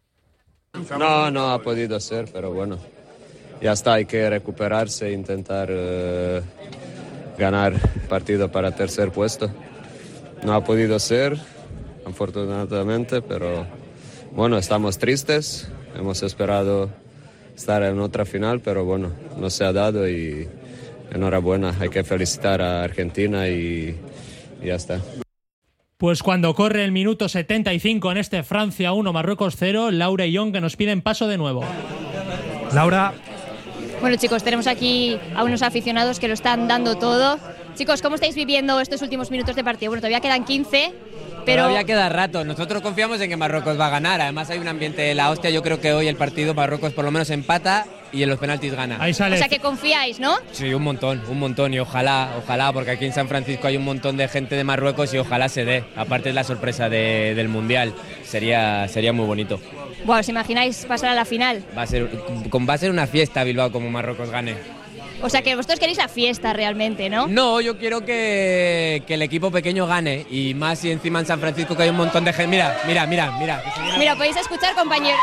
No, no ha podido ser, pero bueno, ya está, hay que recuperarse e intentar uh, ganar partido para tercer puesto. No ha podido ser, afortunadamente, pero bueno, estamos tristes, hemos esperado estar en otra final, pero bueno, no se ha dado y enhorabuena, hay que felicitar a Argentina y, y ya está. Pues cuando corre el minuto setenta y cinco en este Francia uno, Marruecos cero, Laura y John que nos piden paso de nuevo. Laura. Bueno, chicos, tenemos aquí a unos aficionados que lo están dando todo. Chicos, ¿cómo estáis viviendo estos últimos minutos de partido? Bueno, todavía quedan quince, pero... Todavía queda rato. Nosotros confiamos en que Marruecos va a ganar. Además hay un ambiente de la hostia. Yo creo que hoy el partido Marruecos por lo menos empata y en los penaltis gana. Ahí sale. O sea que confiáis, ¿no? Sí, un montón, un montón. Y ojalá, ojalá, porque aquí en San Francisco hay un montón de gente de Marruecos y ojalá se dé. Aparte es la sorpresa de, del Mundial. Sería, sería muy bonito. Bueno, ¿os imagináis pasar a la final? Va a ser, va a ser una fiesta Bilbao como Marruecos gane. O sea que vosotros queréis la fiesta realmente, ¿no? No, yo quiero que, que el equipo pequeño gane. Y más si encima en San Francisco que hay un montón de gente. Mira, mira, mira, mira. Mira, podéis escuchar, compañeros.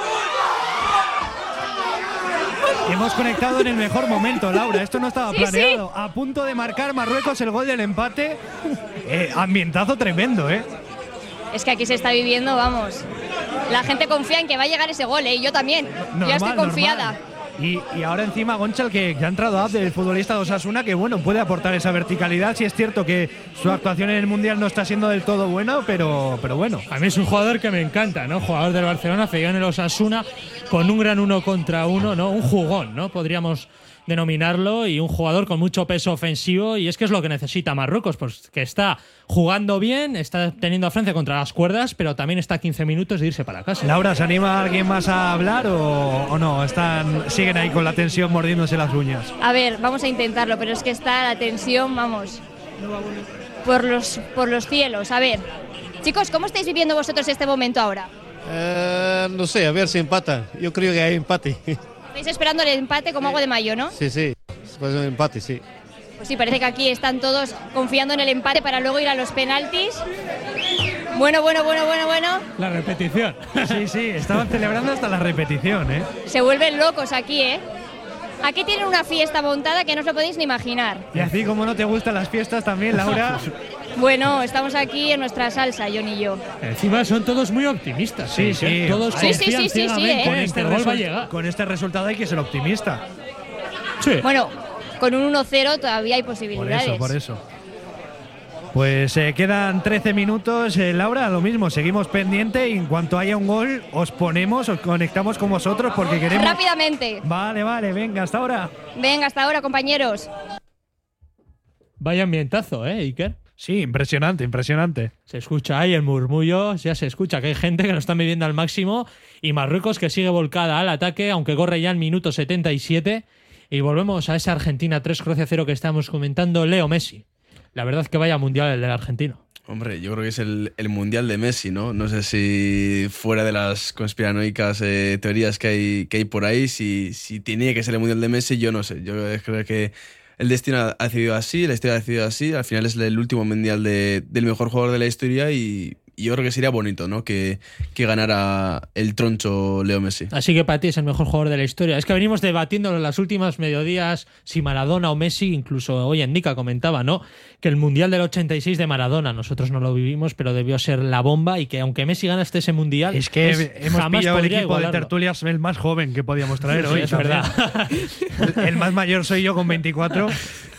Hemos conectado en el mejor momento, Laura. Esto no estaba sí, planeado. Sí. A punto de marcar Marruecos el gol del empate. Eh, ambientazo tremendo, ¿eh? Es que aquí se está viviendo, vamos. La gente confía en que va a llegar ese gol, ¿eh? Y yo también. Normal, yo estoy confiada. Normal. Y, y ahora encima Gonchal, que, que ha entrado a del futbolista de Osasuna, que bueno, puede aportar esa verticalidad. Sí es cierto que su actuación en el Mundial no está siendo del todo buena, pero, pero bueno. A mí es un jugador que me encanta, ¿no? Jugador del Barcelona, cedido en el Osasuna, con un gran uno contra uno, ¿no? Un jugón, ¿no? Podríamos denominarlo, y un jugador con mucho peso ofensivo, y es que es lo que necesita Marruecos, pues que está jugando bien, está teniendo a Francia contra las cuerdas, pero también está a quince minutos de irse para casa. Laura, ¿se anima alguien más a hablar o, o no? Están, siguen ahí con la tensión mordiéndose las uñas. A ver, vamos a intentarlo, pero es que está la tensión, vamos, por los, por los cielos. A ver, chicos, ¿cómo estáis viviendo vosotros este momento ahora? Eh, no sé, a ver si empata. Yo creo que hay empate. Estáis esperando el empate como agua de mayo, ¿no? Sí, sí, pues un empate, sí. Pues sí, parece que aquí están todos confiando en el empate para luego ir a los penaltis. Bueno, bueno, bueno, bueno, bueno. La repetición. Sí, sí, estaban celebrando hasta la repetición, ¿eh? Se vuelven locos aquí, ¿eh? Aquí tienen una fiesta montada que no os lo podéis ni imaginar. Y así como no te gustan las fiestas también, Laura. Bueno, estamos aquí en nuestra salsa, John y yo. Encima son todos muy optimistas. Sí, sí. Todos sí, sí, sí, sí, sí, ¿eh? Con este, el gol va a resu- llegar. con este resultado hay que ser optimista. Sí. Bueno, con un uno cero todavía hay Por posibilidades. eso, por eso. Pues eh, quedan trece minutos, eh, Laura, lo mismo, seguimos pendiente y en cuanto haya un gol os ponemos, os conectamos con vosotros porque queremos… Rápidamente. Vale, vale, venga, hasta ahora. Venga, hasta ahora, compañeros. Vaya ambientazo, ¿eh, Iker? Sí, impresionante, impresionante. Se escucha ahí el murmullo, ya se escucha que hay gente que lo está viviendo al máximo, y Marruecos que sigue volcada al ataque, aunque corre ya en minuto setenta y siete. Y volvemos a esa Argentina tres, Croacia cero que estamos comentando. Leo Messi. La verdad es que vaya mundial el del argentino. Hombre, yo creo que es el, el mundial de Messi, ¿no? No sé si fuera de las conspiranoicas eh, teorías que hay, que hay por ahí, si, si tenía que ser el mundial de Messi, yo no sé. Yo creo que el destino ha decidido así, la historia ha decidido así. Al final es el último mundial de, del mejor jugador de la historia y, y yo creo que sería bonito, ¿no? Que, que ganara el troncho Leo Messi. Así que para ti es el mejor jugador de la historia. Es que venimos debatiéndolo en las últimas mediodías si Maradona o Messi, incluso hoy en Nica comentaba, ¿no? Que el Mundial del ochenta y seis de Maradona, nosotros no lo vivimos, pero debió ser la bomba, y que aunque Messi ganaste ese Mundial… Es que es, hemos jamás pillado el podría equipo igualarlo. de tertulias el más joven que podíamos traer Sí, hoy. es también. verdad. El más mayor soy yo con veinticuatro.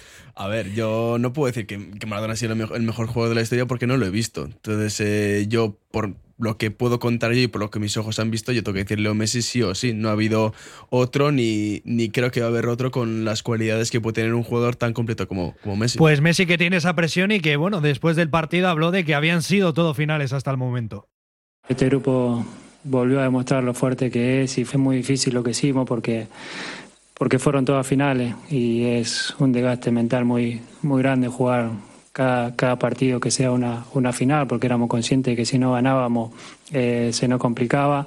A ver, yo no puedo decir que, que Maradona ha sido el mejor, el mejor jugador de la historia porque no lo he visto. Entonces, eh, yo, por lo que puedo contar yo y por lo que mis ojos han visto, yo tengo que decir Leo Messi sí o sí. No ha habido otro, ni, ni creo que va a haber otro con las cualidades que puede tener un jugador tan completo como, como Messi. Pues Messi, que tiene esa presión y que, bueno, después del partido habló de que habían sido todo finales hasta el momento. Este grupo volvió a demostrar lo fuerte que es y fue muy difícil lo que hicimos porque… porque fueron todas finales y es un desgaste mental muy, muy grande jugar cada, cada partido que sea una, una final, porque éramos conscientes de que si no ganábamos eh, se nos complicaba,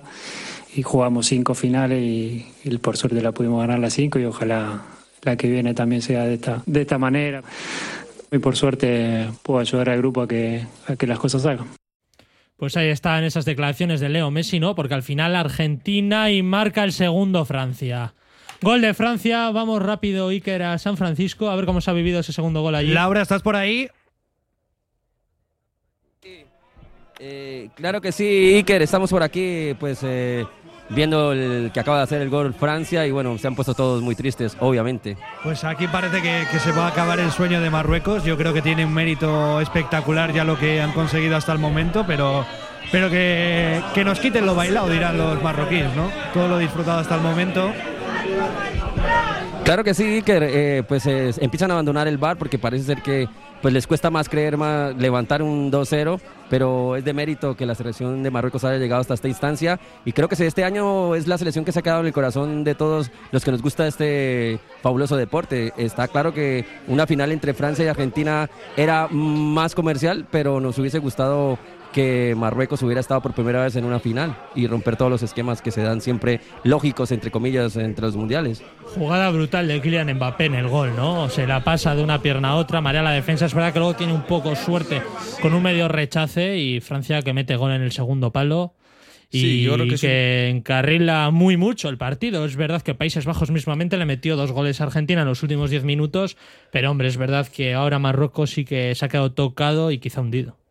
y jugamos cinco finales y, y por suerte la pudimos ganar las cinco, y ojalá la que viene también sea de esta, de esta manera. Y por suerte puedo ayudar al grupo a que, a que las cosas salgan. Pues ahí están esas declaraciones de Leo Messi, ¿no? Porque al final Argentina y marca el segundo Francia. Gol de Francia, vamos rápido, Iker, a San Francisco, a ver cómo se ha vivido ese segundo gol allí. Laura, ¿estás por ahí? Eh, claro que sí, Iker, estamos por aquí, pues eh, viendo el que acaba de hacer el gol Francia, y bueno, se han puesto todos muy tristes, obviamente. Pues aquí parece que, que se va a acabar el sueño de Marruecos. Yo creo que tiene un mérito espectacular ya lo que han conseguido hasta el momento, pero, pero que, que nos quiten lo bailado, dirán los marroquíes, ¿no? Todo lo disfrutado hasta el momento. Claro que sí, Iker, eh, pues eh, empiezan a abandonar el V A R porque parece ser que pues les cuesta más creer más levantar un dos cero, pero es de mérito que la selección de Marruecos haya llegado hasta esta instancia, y creo que este año es la selección que se ha quedado en el corazón de todos los que nos gusta este fabuloso deporte. Está claro que una final entre Francia y Argentina era más comercial, pero nos hubiese gustado que Marruecos hubiera estado por primera vez en una final y romper todos los esquemas que se dan siempre lógicos, entre comillas, entre los mundiales. Jugada brutal de Kylian Mbappé en el gol, ¿no? Se la pasa de una pierna a otra, marea la defensa. Es verdad que luego tiene un poco suerte con un medio rechace, y Francia que mete gol en el segundo palo. Y Sí, yo creo que que, sí. encarrila muy mucho el partido. Es verdad que Países Bajos mismamente le metió dos goles a Argentina en los últimos diez minutos, pero hombre, es verdad que ahora Marruecos sí que se ha quedado tocado y quizá hundido.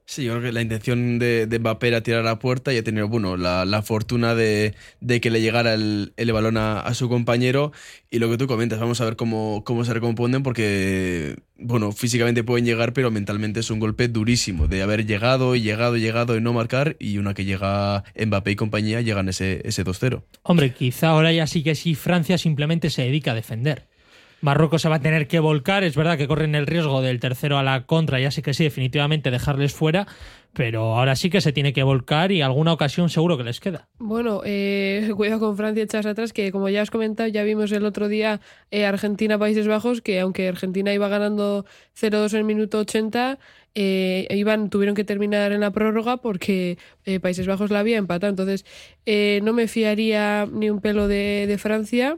Sí, yo creo que la intención de, de Mbappé era tirar a puerta y ha tenido, bueno, la, la fortuna de, de que le llegara el, el balón a, a su compañero. Y lo que tú comentas, vamos a ver cómo, cómo se recomponen, porque, bueno, físicamente pueden llegar, pero mentalmente es un golpe durísimo de haber llegado y llegado y llegado y no marcar, y una que llega Mbappé y compañía llegan ese, ese dos cero. Hombre, quizá ahora ya sí que sí Francia simplemente se dedica a defender. Marruecos se va a tener que volcar, es verdad que corren el riesgo del tercero a la contra, ya sí que sí, definitivamente dejarles fuera, pero ahora sí que se tiene que volcar y alguna ocasión seguro que les queda. Bueno, eh, cuidado con Francia, echas atrás, que como ya has comentado, ya vimos el otro día eh, Argentina-Países Bajos, que aunque Argentina iba ganando cero dos en el minuto ochenta, eh, iban, tuvieron que terminar en la prórroga porque eh, Países Bajos la había empatado. Entonces, eh, no me fiaría ni un pelo de, de Francia.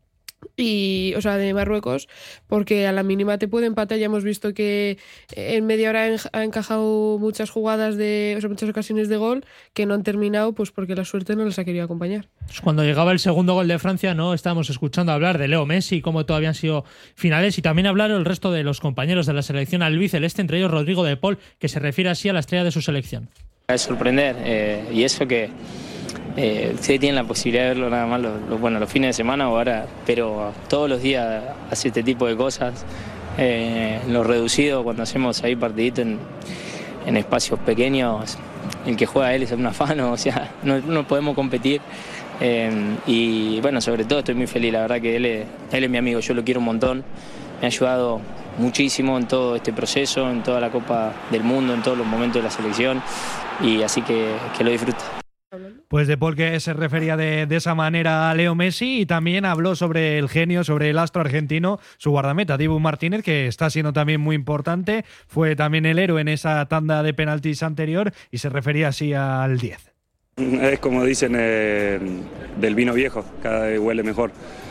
Y, o sea, de Marruecos, porque a la mínima te puede empatar. Ya hemos visto que en media hora ha encajado muchas jugadas de, o sea, muchas ocasiones de gol que no han terminado, pues porque la suerte no les ha querido acompañar. Pues cuando llegaba el segundo gol de Francia, no estábamos escuchando hablar de Leo Messi, cómo todavía han sido finales, y también hablar el resto de los compañeros de la selección albiceleste, entre ellos Rodrigo de Paul, que se refiere así a la estrella de su selección. Es sorprender, eh, y eso que Eh, ustedes tienen la posibilidad de verlo nada más los, los, bueno, los fines de semana o ahora, pero todos los días hace este tipo de cosas. Eh, lo reducido, cuando hacemos ahí partidito en, en espacios pequeños, el que juega él es un afano, o sea, no, no podemos competir. Eh, y bueno, sobre todo estoy muy feliz, la verdad que él es, él es mi amigo, yo lo quiero un montón, me ha ayudado muchísimo en todo este proceso, en toda la Copa del Mundo, en todos los momentos de la selección, y así que, que lo disfruto. Pues De Paul, que se refería de, de esa manera a Leo Messi, y también habló sobre el genio, sobre el astro argentino, su guardameta, Dibu Martínez, que está siendo también muy importante, fue también el héroe en esa tanda de penaltis anterior, y se refería así al diez. Es como dicen, eh, del vino viejo, cada vez huele mejor.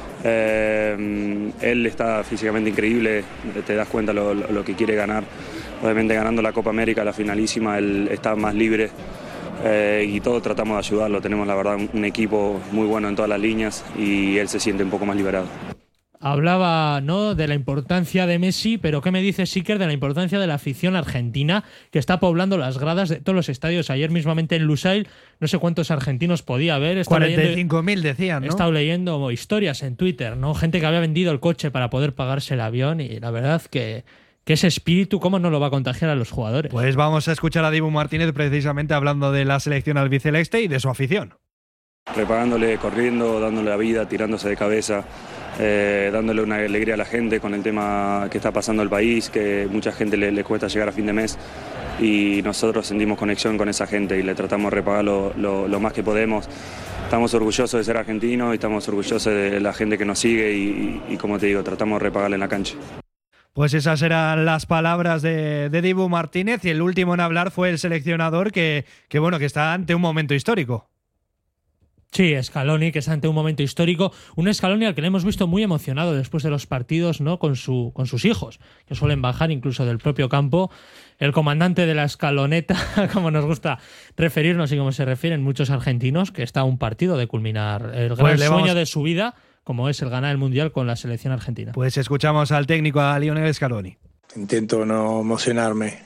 Eh, él está físicamente increíble, te das cuenta lo, lo, lo que quiere ganar. Obviamente ganando la Copa América, la finalísima, él está más libre. Eh, y todos tratamos de ayudarlo, tenemos la verdad un equipo muy bueno en todas las líneas y él se siente un poco más liberado. Hablaba, ¿no?, de la importancia de Messi, pero ¿qué me dice Siker de la importancia de la afición argentina que está poblando las gradas de todos los estadios? Ayer mismamente en Lusail, no sé cuántos argentinos podía haber. cuarenta y cinco mil decían, ¿no? He estado leyendo historias en Twitter, ¿no? Gente que había vendido el coche para poder pagarse el avión, y la verdad que... que ese espíritu, ¿cómo no lo va a contagiar a los jugadores? Pues vamos a escuchar a Dibu Martínez precisamente hablando de la selección albiceleste y de su afición. Preparándole, corriendo, dándole la vida, tirándose de cabeza, eh, dándole una alegría a la gente con el tema que está pasando el país, que mucha gente le, le cuesta llegar a fin de mes, y nosotros sentimos conexión con esa gente y le tratamos de repagar lo, lo, lo más que podemos. Estamos orgullosos de ser argentinos y estamos orgullosos de la gente que nos sigue y, y, y como te digo, tratamos de repagarle en la cancha. Pues esas eran las palabras de, de Dibu Martínez, y el último en hablar fue el seleccionador que, que, bueno, que está ante un momento histórico. Sí, Scaloni, que está ante un momento histórico. Un Scaloni al que le hemos visto muy emocionado después de los partidos, ¿no?, con, su, con sus hijos, que suelen bajar incluso del propio campo. El comandante de la escaloneta, como nos gusta referirnos y como se refieren muchos argentinos, que está a un partido de culminar el gran pues sueño vamos... de su vida, como es el ganar el Mundial con la selección argentina. Pues escuchamos al técnico, a Lionel Scaloni. Intento no emocionarme.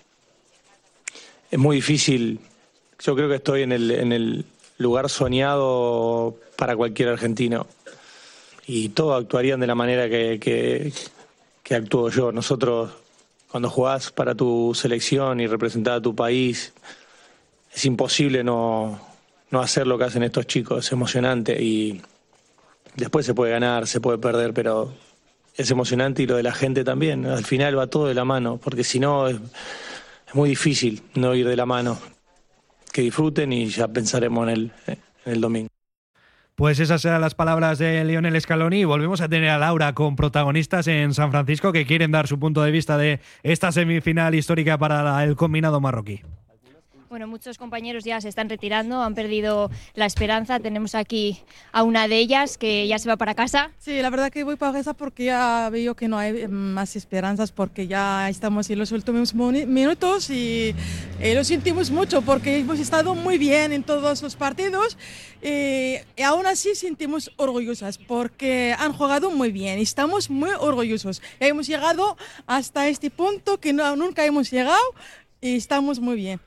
Es muy difícil. Yo creo que estoy en el, en el lugar soñado para cualquier argentino. Y todos actuarían de la manera que, que, que actúo yo. Nosotros, cuando jugás para tu selección y representar a tu país, es imposible no, no hacer lo que hacen estos chicos. Es emocionante y... después se puede ganar, se puede perder, pero es emocionante, y lo de la gente también. Al final va todo de la mano, porque si no es, es muy difícil no ir de la mano. Que disfruten y ya pensaremos en el, en el domingo. Pues esas eran las palabras de Lionel Scaloni, y volvemos a tener a Laura con protagonistas en San Francisco que quieren dar su punto de vista de esta semifinal histórica para el combinado marroquí. Bueno, muchos compañeros ya se están retirando, han perdido la esperanza. Tenemos aquí a una de ellas que ya se va para casa. Sí, la verdad que voy para casa porque ya veo que no hay más esperanzas, porque ya estamos en los últimos minutos y eh, lo sentimos mucho porque hemos estado muy bien en todos los partidos eh, y aún así sentimos orgullosas porque han jugado muy bien. Estamos muy orgullosos. Ya hemos llegado hasta este punto que no, nunca hemos llegado y estamos muy bien.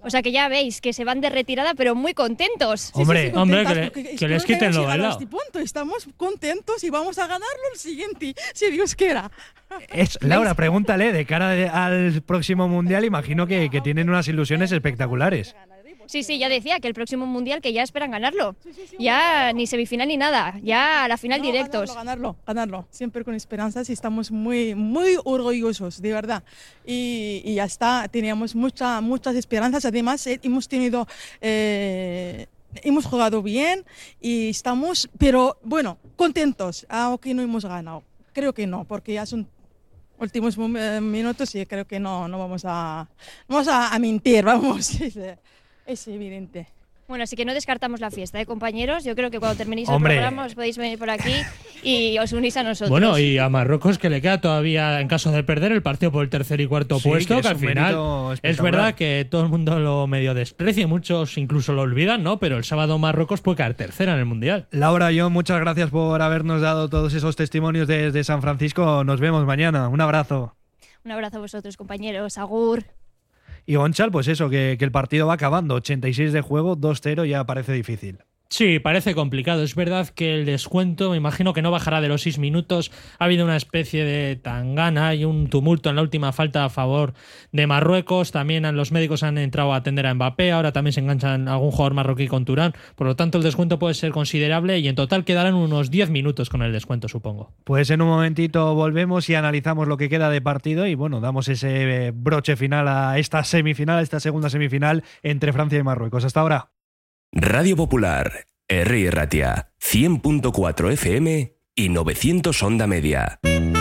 O sea que ya veis que se van de retirada, pero muy contentos. Hombre, Sí, sí, sí, hombre, contentas, que, le- porque que les espero quiten lo hemos llegado a bailado. este punto. Estamos contentos y vamos a ganarlo el siguiente, si Dios quiera. Es, Laura, pregúntale, de cara de- al próximo Mundial, imagino que, que tienen unas ilusiones espectaculares. Sí, sí, ya decía que el próximo Mundial que ya esperan ganarlo. Ya ni semifinal ni nada, ya a la final No, directos. Ganarlo, ganarlo, siempre con esperanzas y estamos muy, muy orgullosos, de verdad. Y, y ya está, teníamos mucha, muchas esperanzas. Además, eh, hemos tenido, eh, hemos jugado bien y estamos, pero bueno, contentos, aunque no hemos ganado. Creo que no, porque ya son últimos mom- eh, minutos y creo que no, no vamos a, vamos a, a mentir, vamos. Es, es evidente. Bueno, así que no descartamos la fiesta, ¿eh, compañeros? Yo creo que cuando terminéis Hombre. el programa os podéis venir por aquí y os unís a nosotros. Bueno, y a Marruecos que le queda todavía, en caso de perder, el partido por el tercer y cuarto Sí, puesto, que que, es al un final mérito es espectacular. verdad que todo el mundo lo medio desprecia y muchos incluso lo olvidan, ¿no? Pero el sábado Marruecos puede quedar tercera en el Mundial. Laura, yo muchas gracias por habernos dado todos esos testimonios desde San Francisco. Nos vemos mañana. Un abrazo. Un abrazo a vosotros, compañeros. Agur. Y Gonchal, pues eso, que, que el partido va acabando. ochenta y seis de juego, dos cero, ya parece difícil. Sí, parece complicado. Es verdad que el descuento, me imagino que no bajará de los seis minutos. Ha habido una especie de tangana y un tumulto en la última falta a favor de Marruecos. También los médicos han entrado a atender a Mbappé. Ahora también se enganchan algún jugador marroquí con Turán. Por lo tanto, el descuento puede ser considerable y en total quedarán unos diez minutos con el descuento, supongo. Pues en un momentito volvemos y analizamos lo que queda de partido y bueno, damos ese eh, broche final a esta semifinal, a esta segunda semifinal entre Francia y Marruecos. Hasta ahora. Radio Popular, R. Ratia, cien punto cuatro F M y novecientos onda media.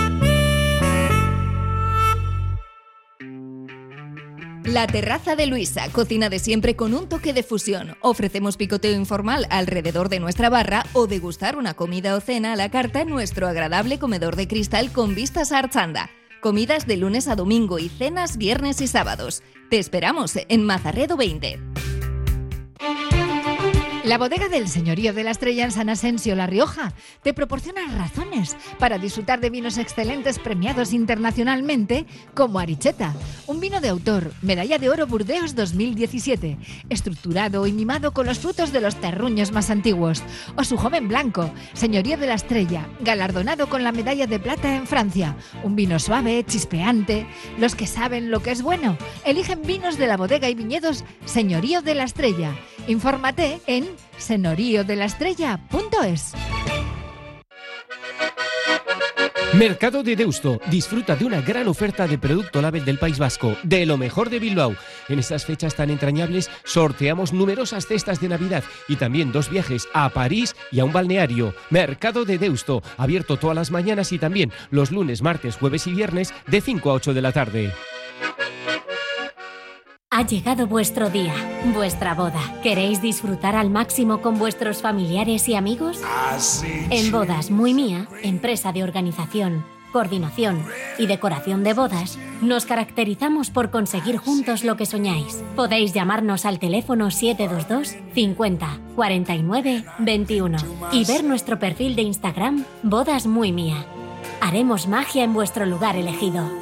La Terraza de Luisa, cocina de siempre con un toque de fusión. Ofrecemos picoteo informal alrededor de nuestra barra o degustar una comida o cena a la carta en nuestro agradable comedor de cristal con vistas a Archanda. Comidas de lunes a domingo y cenas viernes y sábados. Te esperamos en Mazarredo veinte. La bodega del Señorío de la Estrella en San Asensio, La Rioja, te proporciona razones para disfrutar de vinos excelentes premiados internacionalmente como Aricheta, un vino de autor, medalla de oro Burdeos dos mil diecisiete, estructurado y mimado con los frutos de los terruños más antiguos, o su joven blanco, Señorío de la Estrella, galardonado con la medalla de plata en Francia, un vino suave, chispeante. Los que saben lo que es bueno, eligen vinos de la bodega y viñedos Señorío de la Estrella. Infórmate en señorío de la estrella punto es. Mercado de Deusto. Disfruta de una gran oferta de producto label del País Vasco, de lo mejor de Bilbao. En estas fechas tan entrañables sorteamos numerosas cestas de Navidad y también dos viajes a París y a un balneario. Mercado de Deusto, abierto todas las mañanas y también los lunes, martes, jueves y viernes de cinco a ocho de la tarde. Ha llegado vuestro día, vuestra boda. ¿Queréis disfrutar al máximo con vuestros familiares y amigos? En Bodas Muy Mía, empresa de organización, coordinación y decoración de bodas, nos caracterizamos por conseguir juntos lo que soñáis. Podéis llamarnos al teléfono siete dos dos, cincuenta, cuarenta y nueve, veintiuno y ver nuestro perfil de Instagram Bodas Muy Mía. Haremos magia en vuestro lugar elegido.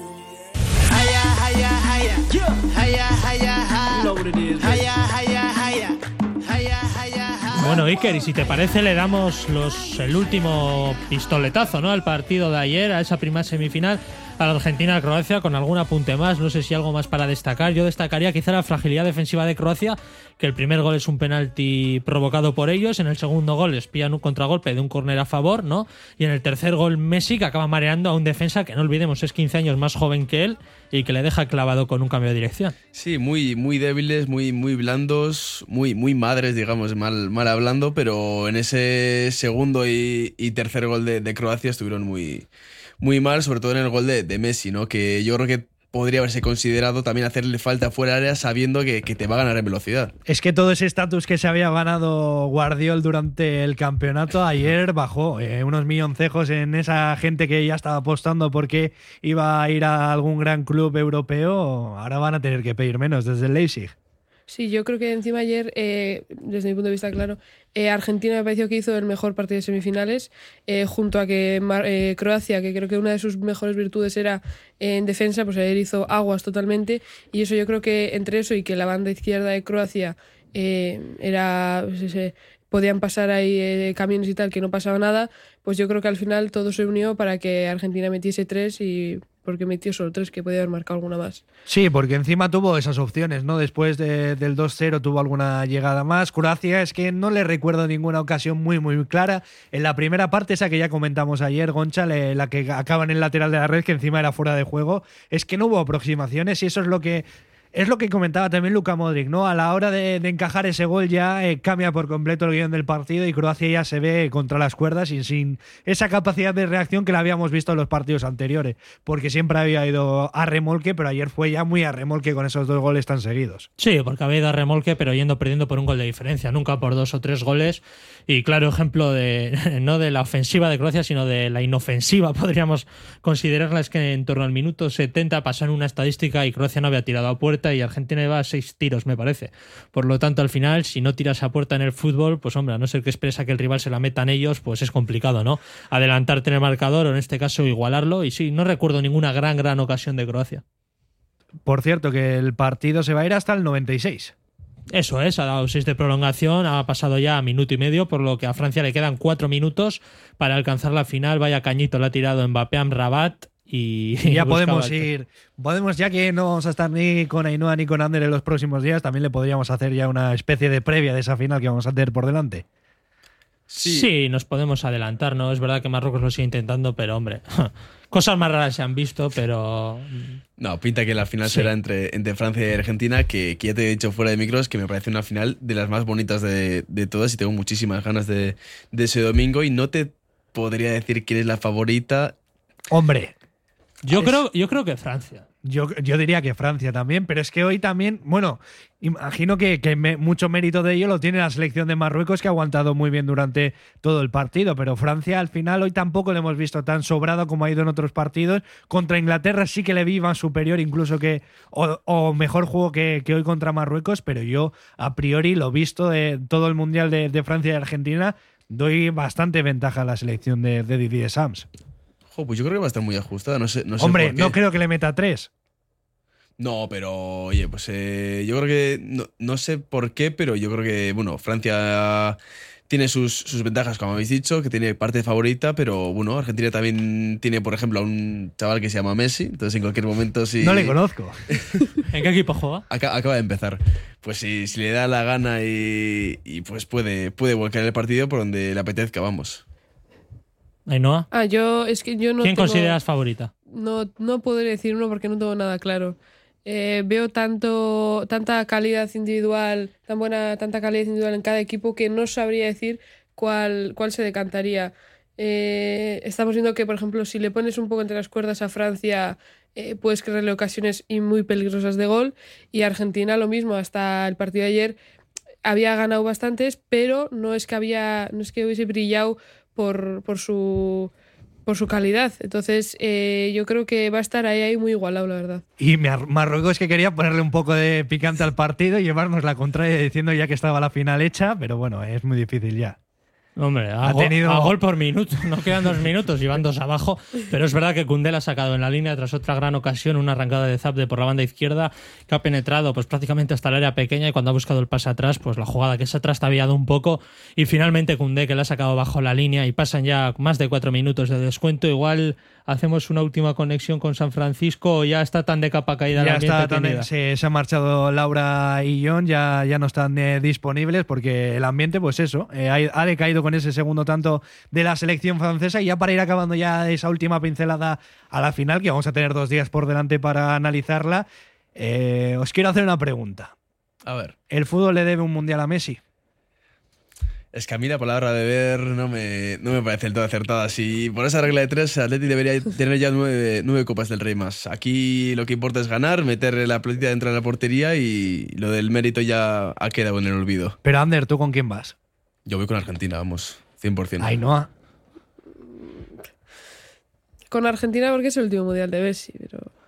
Bueno, Iker, y si te parece le damos los el último pistoletazo, ¿no?, al partido de ayer, a esa primera semifinal, a la Argentina-Croacia, con algún apunte más. No sé si algo más para destacar. Yo destacaría quizá la fragilidad defensiva de Croacia, que el primer gol es un penalti provocado por ellos, en el segundo gol les pillan un contragolpe de un córner a favor, ¿no? Y en el tercer gol Messi, que acaba mareando a un defensa que, no olvidemos, es quince años más joven que él y que le deja clavado con un cambio de dirección. Sí, muy, muy débiles, muy, muy blandos, muy, muy madres, digamos, mal, mal hablando, pero en ese segundo y, y tercer gol de, de Croacia estuvieron muy, muy mal, sobre todo en el gol de, de Messi, ¿no? Que yo creo que podría haberse considerado también hacerle falta fuera de área sabiendo que, que te va a ganar en velocidad. Es que todo ese estatus que se había ganado Guardiol durante el campeonato ayer bajó eh, unos milloncejos en esa gente que ya estaba apostando porque iba a ir a algún gran club europeo. Ahora van a tener que pedir menos desde el Leipzig. Sí, yo creo que encima ayer, eh, desde mi punto de vista, claro, eh, Argentina me pareció que hizo el mejor partido de semifinales, eh, junto a que Mar- eh, Croacia, que creo que una de sus mejores virtudes era eh, en defensa, pues ayer hizo aguas totalmente, y eso yo creo que entre eso y que la banda izquierda de Croacia eh, era, pues ese, podían pasar ahí eh, camiones y tal, que no pasaba nada, pues yo creo que al final todo se unió para que Argentina metiese tres y... porque metió solo tres, que podía haber marcado alguna más. Sí, porque encima tuvo esas opciones, ¿no? Después de, del dos cero tuvo alguna llegada más. Croacia es que no le recuerdo ninguna ocasión muy, muy clara. En la primera parte, esa que ya comentamos ayer, Goncha, le, la que acaba en el lateral de la red, que encima era fuera de juego, es que no hubo aproximaciones y eso es lo que... Es lo que comentaba también Luka Modric, ¿no? A la hora de, de encajar ese gol ya eh, cambia por completo el guión del partido y Croacia ya se ve contra las cuerdas y sin esa capacidad de reacción que la habíamos visto en los partidos anteriores, porque siempre había ido a remolque, pero ayer fue ya muy a remolque con esos dos goles tan seguidos. Sí, porque había ido a remolque, pero yendo perdiendo por un gol de diferencia, nunca por dos o tres goles. Y claro ejemplo de no de la ofensiva de Croacia, sino de la inofensiva, podríamos considerarla, es que en torno al minuto setenta pasaron una estadística y Croacia no había tirado a puerta y Argentina iba a seis tiros, me parece. Por lo tanto, al final, si no tiras a puerta en el fútbol, pues hombre, a no ser que esperes a que el rival se la metan ellos, pues es complicado, ¿no? Adelantarte en el marcador o en este caso igualarlo. Y sí, no recuerdo ninguna gran, gran ocasión de Croacia. Por cierto, que el partido se va a ir hasta el noventa y seis. Eso es, ha dado seis de prolongación, ha pasado ya a minuto y medio, por lo que a Francia le quedan cuatro minutos para alcanzar la final. Vaya cañito le ha tirado Mbappé a Rabat. Y, y ya podemos ir, podemos, ya que no vamos a estar ni con Ainhoa ni con Ander en los próximos días, también le podríamos hacer ya una especie de previa de esa final que vamos a tener por delante. Sí. sí, nos podemos adelantar, ¿no? Es verdad que Marruecos lo sigue intentando, pero hombre, cosas más raras se han visto, pero... No, pinta que la final sí. será entre, entre Francia y Argentina, que, que ya te he dicho fuera de micros que me parece una final de las más bonitas de, de todas y tengo muchísimas ganas de, de ese domingo y no te podría decir quién es la favorita. Hombre... Yo creo, yo creo que Francia. Yo, yo diría que Francia también, pero es que hoy también, bueno, imagino que, que me, mucho mérito de ello lo tiene la selección de Marruecos, que ha aguantado muy bien durante todo el partido, pero Francia al final hoy tampoco lo hemos visto tan sobrado como ha ido en otros partidos. Contra Inglaterra sí que le vi más superior incluso que, o, o mejor juego que, que hoy contra Marruecos, pero yo a priori lo visto de todo el Mundial de, de Francia y Argentina, doy bastante ventaja a la selección de, de Didier Deschamps. Pues yo creo que va a estar muy ajustada, no sé, no sé Hombre, por qué. No creo que le meta tres. No, pero oye, pues eh, yo creo que, no, no sé por qué, pero yo creo que, bueno, Francia tiene sus, sus ventajas, como habéis dicho, que tiene parte favorita, pero bueno, Argentina también tiene, por ejemplo, a un chaval que se llama Messi, entonces en cualquier momento si... No le conozco. ¿En qué equipo juega? Acaba, acaba de empezar. Pues si, si le da la gana y, y pues puede, puede volcar el partido por donde le apetezca, vamos. Ainhoa. Ah, yo es que yo no ¿Quién tengo, consideras favorita? No, no podré decir uno porque no tengo nada claro. Eh, veo tanto tanta calidad individual, tan buena, tanta calidad individual en cada equipo que no sabría decir cuál, cuál se decantaría. Eh, estamos viendo que, por ejemplo, si le pones un poco entre las cuerdas a Francia, eh, puedes crearle ocasiones y muy peligrosas de gol, y Argentina lo mismo, hasta el partido de ayer había ganado bastantes, pero no es que había, no es que hubiese brillado por, por su por su calidad. Entonces eh, yo creo que va a estar ahí, ahí muy igualado, la verdad. Y Marruecos, que quería ponerle un poco de picante al partido y llevarnos la contraria diciendo ya que estaba la final hecha, pero bueno, es muy difícil ya. Hombre, a, ha go tenido... a gol por minuto, no quedan dos minutos y van dos abajo, pero es verdad que Koundé la ha sacado en la línea tras otra gran ocasión, una arrancada de Zabde por la banda izquierda que ha penetrado pues prácticamente hasta el área pequeña, y cuando ha buscado el pase atrás, pues la jugada que se ha trastabillado un poco, y finalmente Koundé, que la ha sacado bajo la línea, y pasan ya más de cuatro minutos de descuento. Igual hacemos una última conexión con San Francisco, o ya está tan de capa caída ya el ambiente. Está tan, se, se ha marchado Laura y John, ya, ya no están eh, disponibles porque el ambiente, pues eso, eh, ha, ha decaído con ese segundo tanto de la selección francesa. Y ya para ir acabando ya esa última pincelada a la final, que vamos a tener dos días por delante para analizarla, eh, os quiero hacer una pregunta. A ver. ¿El fútbol le debe un mundial a Messi? Es que a mí la palabra deber no me, no me parece del todo acertada. Si por esa regla de tres, Atleti debería tener ya nueve, nueve Copas del Rey más. Aquí lo que importa es ganar, meter la pelotita dentro de la portería, y lo del mérito ya ha quedado en el olvido. Pero Ander, ¿tú con quién vas? Yo voy con Argentina, vamos, cien por ciento. Ainhoa. Con Argentina porque es el último mundial de Messi, pero...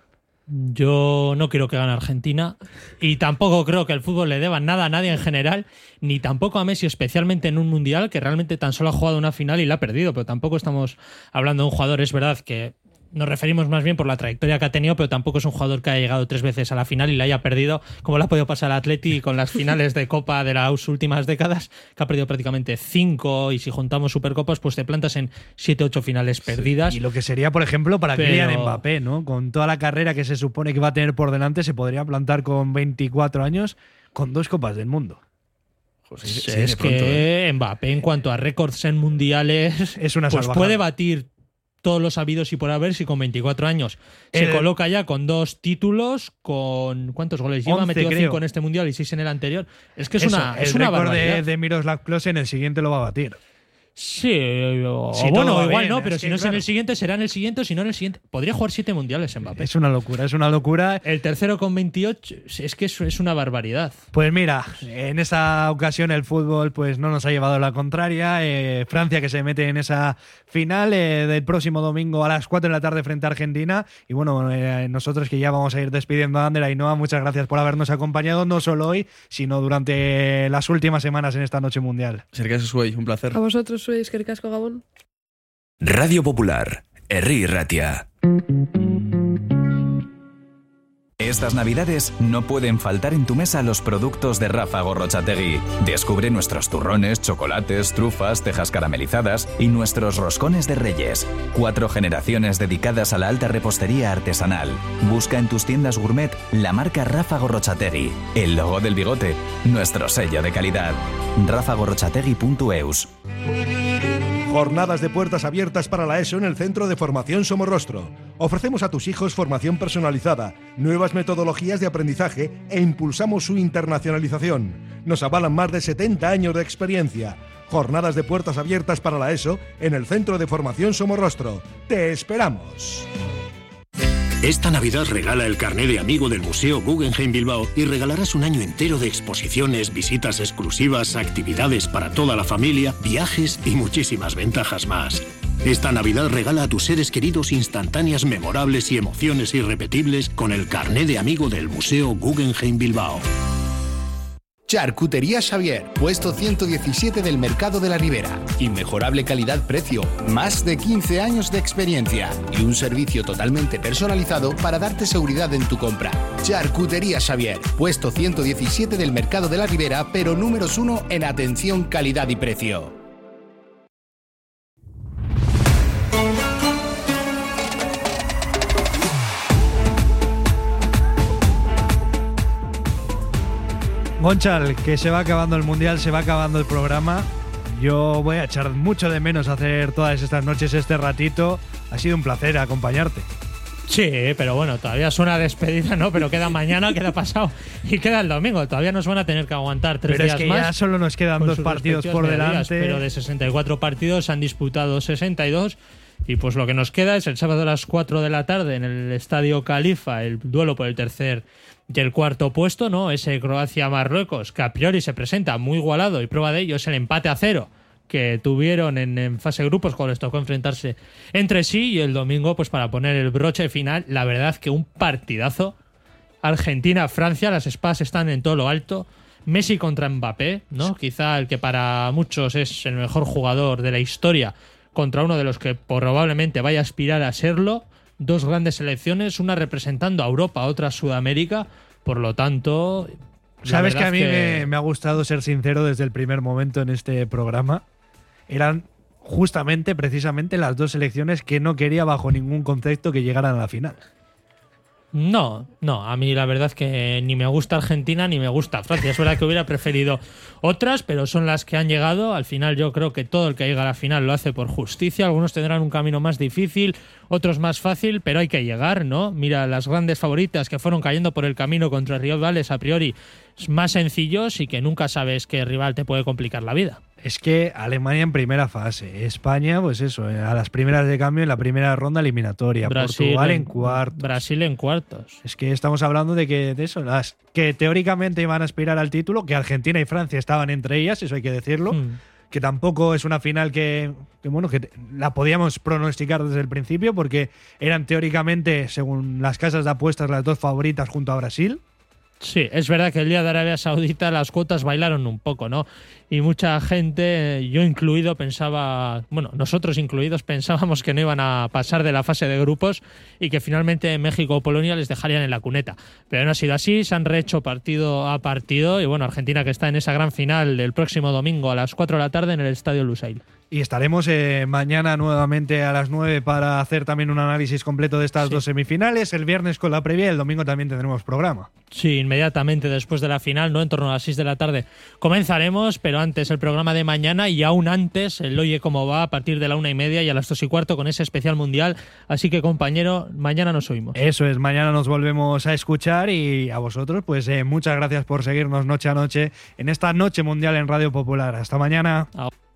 Yo no quiero que gane Argentina y tampoco creo que el fútbol le deba nada a nadie en general, ni tampoco a Messi, especialmente en un mundial que realmente tan solo ha jugado una final y la ha perdido, pero tampoco estamos hablando de un jugador, es verdad que nos referimos más bien por la trayectoria que ha tenido, pero tampoco es un jugador que haya llegado tres veces a la final y la haya perdido, como le ha podido pasar al Atleti con las finales de Copa de las últimas décadas, que ha perdido prácticamente cinco, y si juntamos Supercopas, pues te plantas en siete, ocho finales perdidas. Sí, y lo que sería, por ejemplo, para pero... Kylian Mbappé, ¿no? Con toda la carrera que se supone que va a tener por delante, se podría plantar con veinticuatro años con dos Copas del Mundo. Pues es, sí, es que pronto, ¿eh? Mbappé, en cuanto a récords en mundiales, es una pues salvajada. Puede batir todos los habidos y por haber si con veinticuatro años se El... coloca ya con dos títulos, con ¿cuántos goles lleva? Ha metido cinco en este mundial y seis en el anterior. Es que es Eso, una el es una récord barbaridad. de, de Miroslav Klose en el siguiente lo va a batir. Sí, o, si o bueno, igual bien, no, pero es si que, no es claro. en el siguiente, será en el siguiente, o si no en el siguiente. Podría jugar siete mundiales Mbappé. Es una locura, es una locura. El tercero con veintiocho, es que eso es una barbaridad. Pues mira, en esa ocasión el fútbol pues no nos ha llevado la contraria. Eh, Francia que se mete en esa final eh, del próximo domingo a las cuatro de la tarde frente a Argentina. Y bueno, eh, nosotros que ya vamos a ir despidiendo a Ander, Ainhoa, muchas gracias por habernos acompañado, no solo hoy, sino durante las últimas semanas en esta noche mundial. Sergio Suey, un placer. A vosotros, sois que casco Gabón. Radio Popular, Herri Ratia. Estas navidades no pueden faltar en tu mesa los productos de Rafa Gorrotxategi. Descubre nuestros turrones, chocolates, trufas, cejas caramelizadas y nuestros roscones de Reyes. Cuatro generaciones dedicadas a la alta repostería artesanal. Busca en tus tiendas gourmet la marca Rafa Gorrotxategi, el logo del bigote, nuestro sello de calidad. rafa gorrotxategi punto eus. Jornadas de puertas abiertas para la ESO en el Centro de Formación Somorrostro. Ofrecemos a tus hijos formación personalizada, nuevas metodologías de aprendizaje e impulsamos su internacionalización. Nos avalan más de setenta años de experiencia. Jornadas de puertas abiertas para la ESO en el Centro de Formación Somorrostro. ¡Te esperamos! Esta Navidad regala el carné de amigo del Museo Guggenheim Bilbao y regalarás un año entero de exposiciones, visitas exclusivas, actividades para toda la familia, viajes y muchísimas ventajas más. Esta Navidad regala a tus seres queridos instantáneas memorables y emociones irrepetibles con el carné de amigo del Museo Guggenheim Bilbao. Charcutería Xavier, puesto ciento diecisiete del Mercado de la Ribera. Inmejorable calidad-precio, más de quince años de experiencia y un servicio totalmente personalizado para darte seguridad en tu compra. Charcutería Xavier, puesto ciento diecisiete del Mercado de la Ribera, pero números uno en atención, calidad y precio. Gonchal, que se va acabando el Mundial, se va acabando el programa. Yo voy a echar mucho de menos hacer todas estas noches este ratito. Ha sido un placer acompañarte. Sí, pero bueno, todavía suena despedida, ¿no? Pero queda mañana, queda pasado y queda el domingo. Todavía nos van a tener que aguantar tres pero días es que más. Ya solo nos quedan dos partidos por delante. Medidas, pero de sesenta y cuatro partidos se han disputado sesenta y dos. Y pues lo que nos queda es el sábado a las cuatro de la tarde en el Estadio Califa, el duelo por el tercer y el cuarto puesto, ¿no? Ese Croacia-Marruecos, que a priori se presenta muy igualado, y prueba de ello es el empate a cero que tuvieron en, en fase de grupos cuando les tocó enfrentarse entre sí, y el domingo, pues para poner el broche final, la verdad que un partidazo. Argentina-Francia, las espadas están en todo lo alto. Messi contra Mbappé, ¿no? Quizá el que para muchos es el mejor jugador de la historia contra uno de los que probablemente vaya a aspirar a serlo. Dos grandes selecciones, una representando a Europa, otra a Sudamérica. Por lo tanto, sabes que a mí que... Me, me ha gustado ser sincero desde el primer momento en este programa. Eran justamente, precisamente, las dos selecciones que no quería bajo ningún concepto que llegaran a la final. No, no, a mí la verdad es que ni me gusta Argentina ni me gusta Francia. Es verdad que hubiera preferido otras, pero son las que han llegado. Al final yo creo que todo el que llega a la final lo hace por justicia. Algunos tendrán un camino más difícil, otros más fácil, pero hay que llegar, ¿no? Mira, las grandes favoritas que fueron cayendo por el camino contra rivales a priori más sencillos y que nunca sabes qué rival te puede complicar la vida. Es que Alemania en primera fase, España, pues eso, a las primeras de cambio en la primera ronda eliminatoria, Brasil Portugal en, en cuartos. Brasil en cuartos. Es que estamos hablando de que de eso, las que teóricamente iban a aspirar al título, que Argentina y Francia estaban entre ellas, eso hay que decirlo. Hmm. que tampoco es una final que, que bueno, que la podíamos pronosticar desde el principio porque eran teóricamente, según las casas de apuestas, las dos favoritas junto a Brasil. Sí, es verdad que el día de Arabia Saudita las cuotas bailaron un poco, ¿no? Y mucha gente, yo incluido, pensaba, bueno, nosotros incluidos, pensábamos que no iban a pasar de la fase de grupos y que finalmente México o Polonia les dejarían en la cuneta. Pero no ha sido así, se han rehecho partido a partido y bueno, Argentina que está en esa gran final del próximo domingo a las cuatro de la tarde en el Estadio Lusail. Y estaremos eh, mañana nuevamente a las nueve para hacer también un análisis completo de estas sí. dos semifinales. El viernes con la previa y el domingo también tendremos programa. Sí, inmediatamente después de la final, ¿no? En torno a las seis de la tarde comenzaremos, pero antes el programa de mañana y aún antes el Oye Cómo Va a partir de la una y media y a las dos y cuarto con ese especial mundial. Así que, compañero, mañana nos oímos. Eso es, mañana nos volvemos a escuchar y a vosotros, pues eh, muchas gracias por seguirnos noche a noche en esta Noche Mundial en Radio Popular. Hasta mañana. Chao.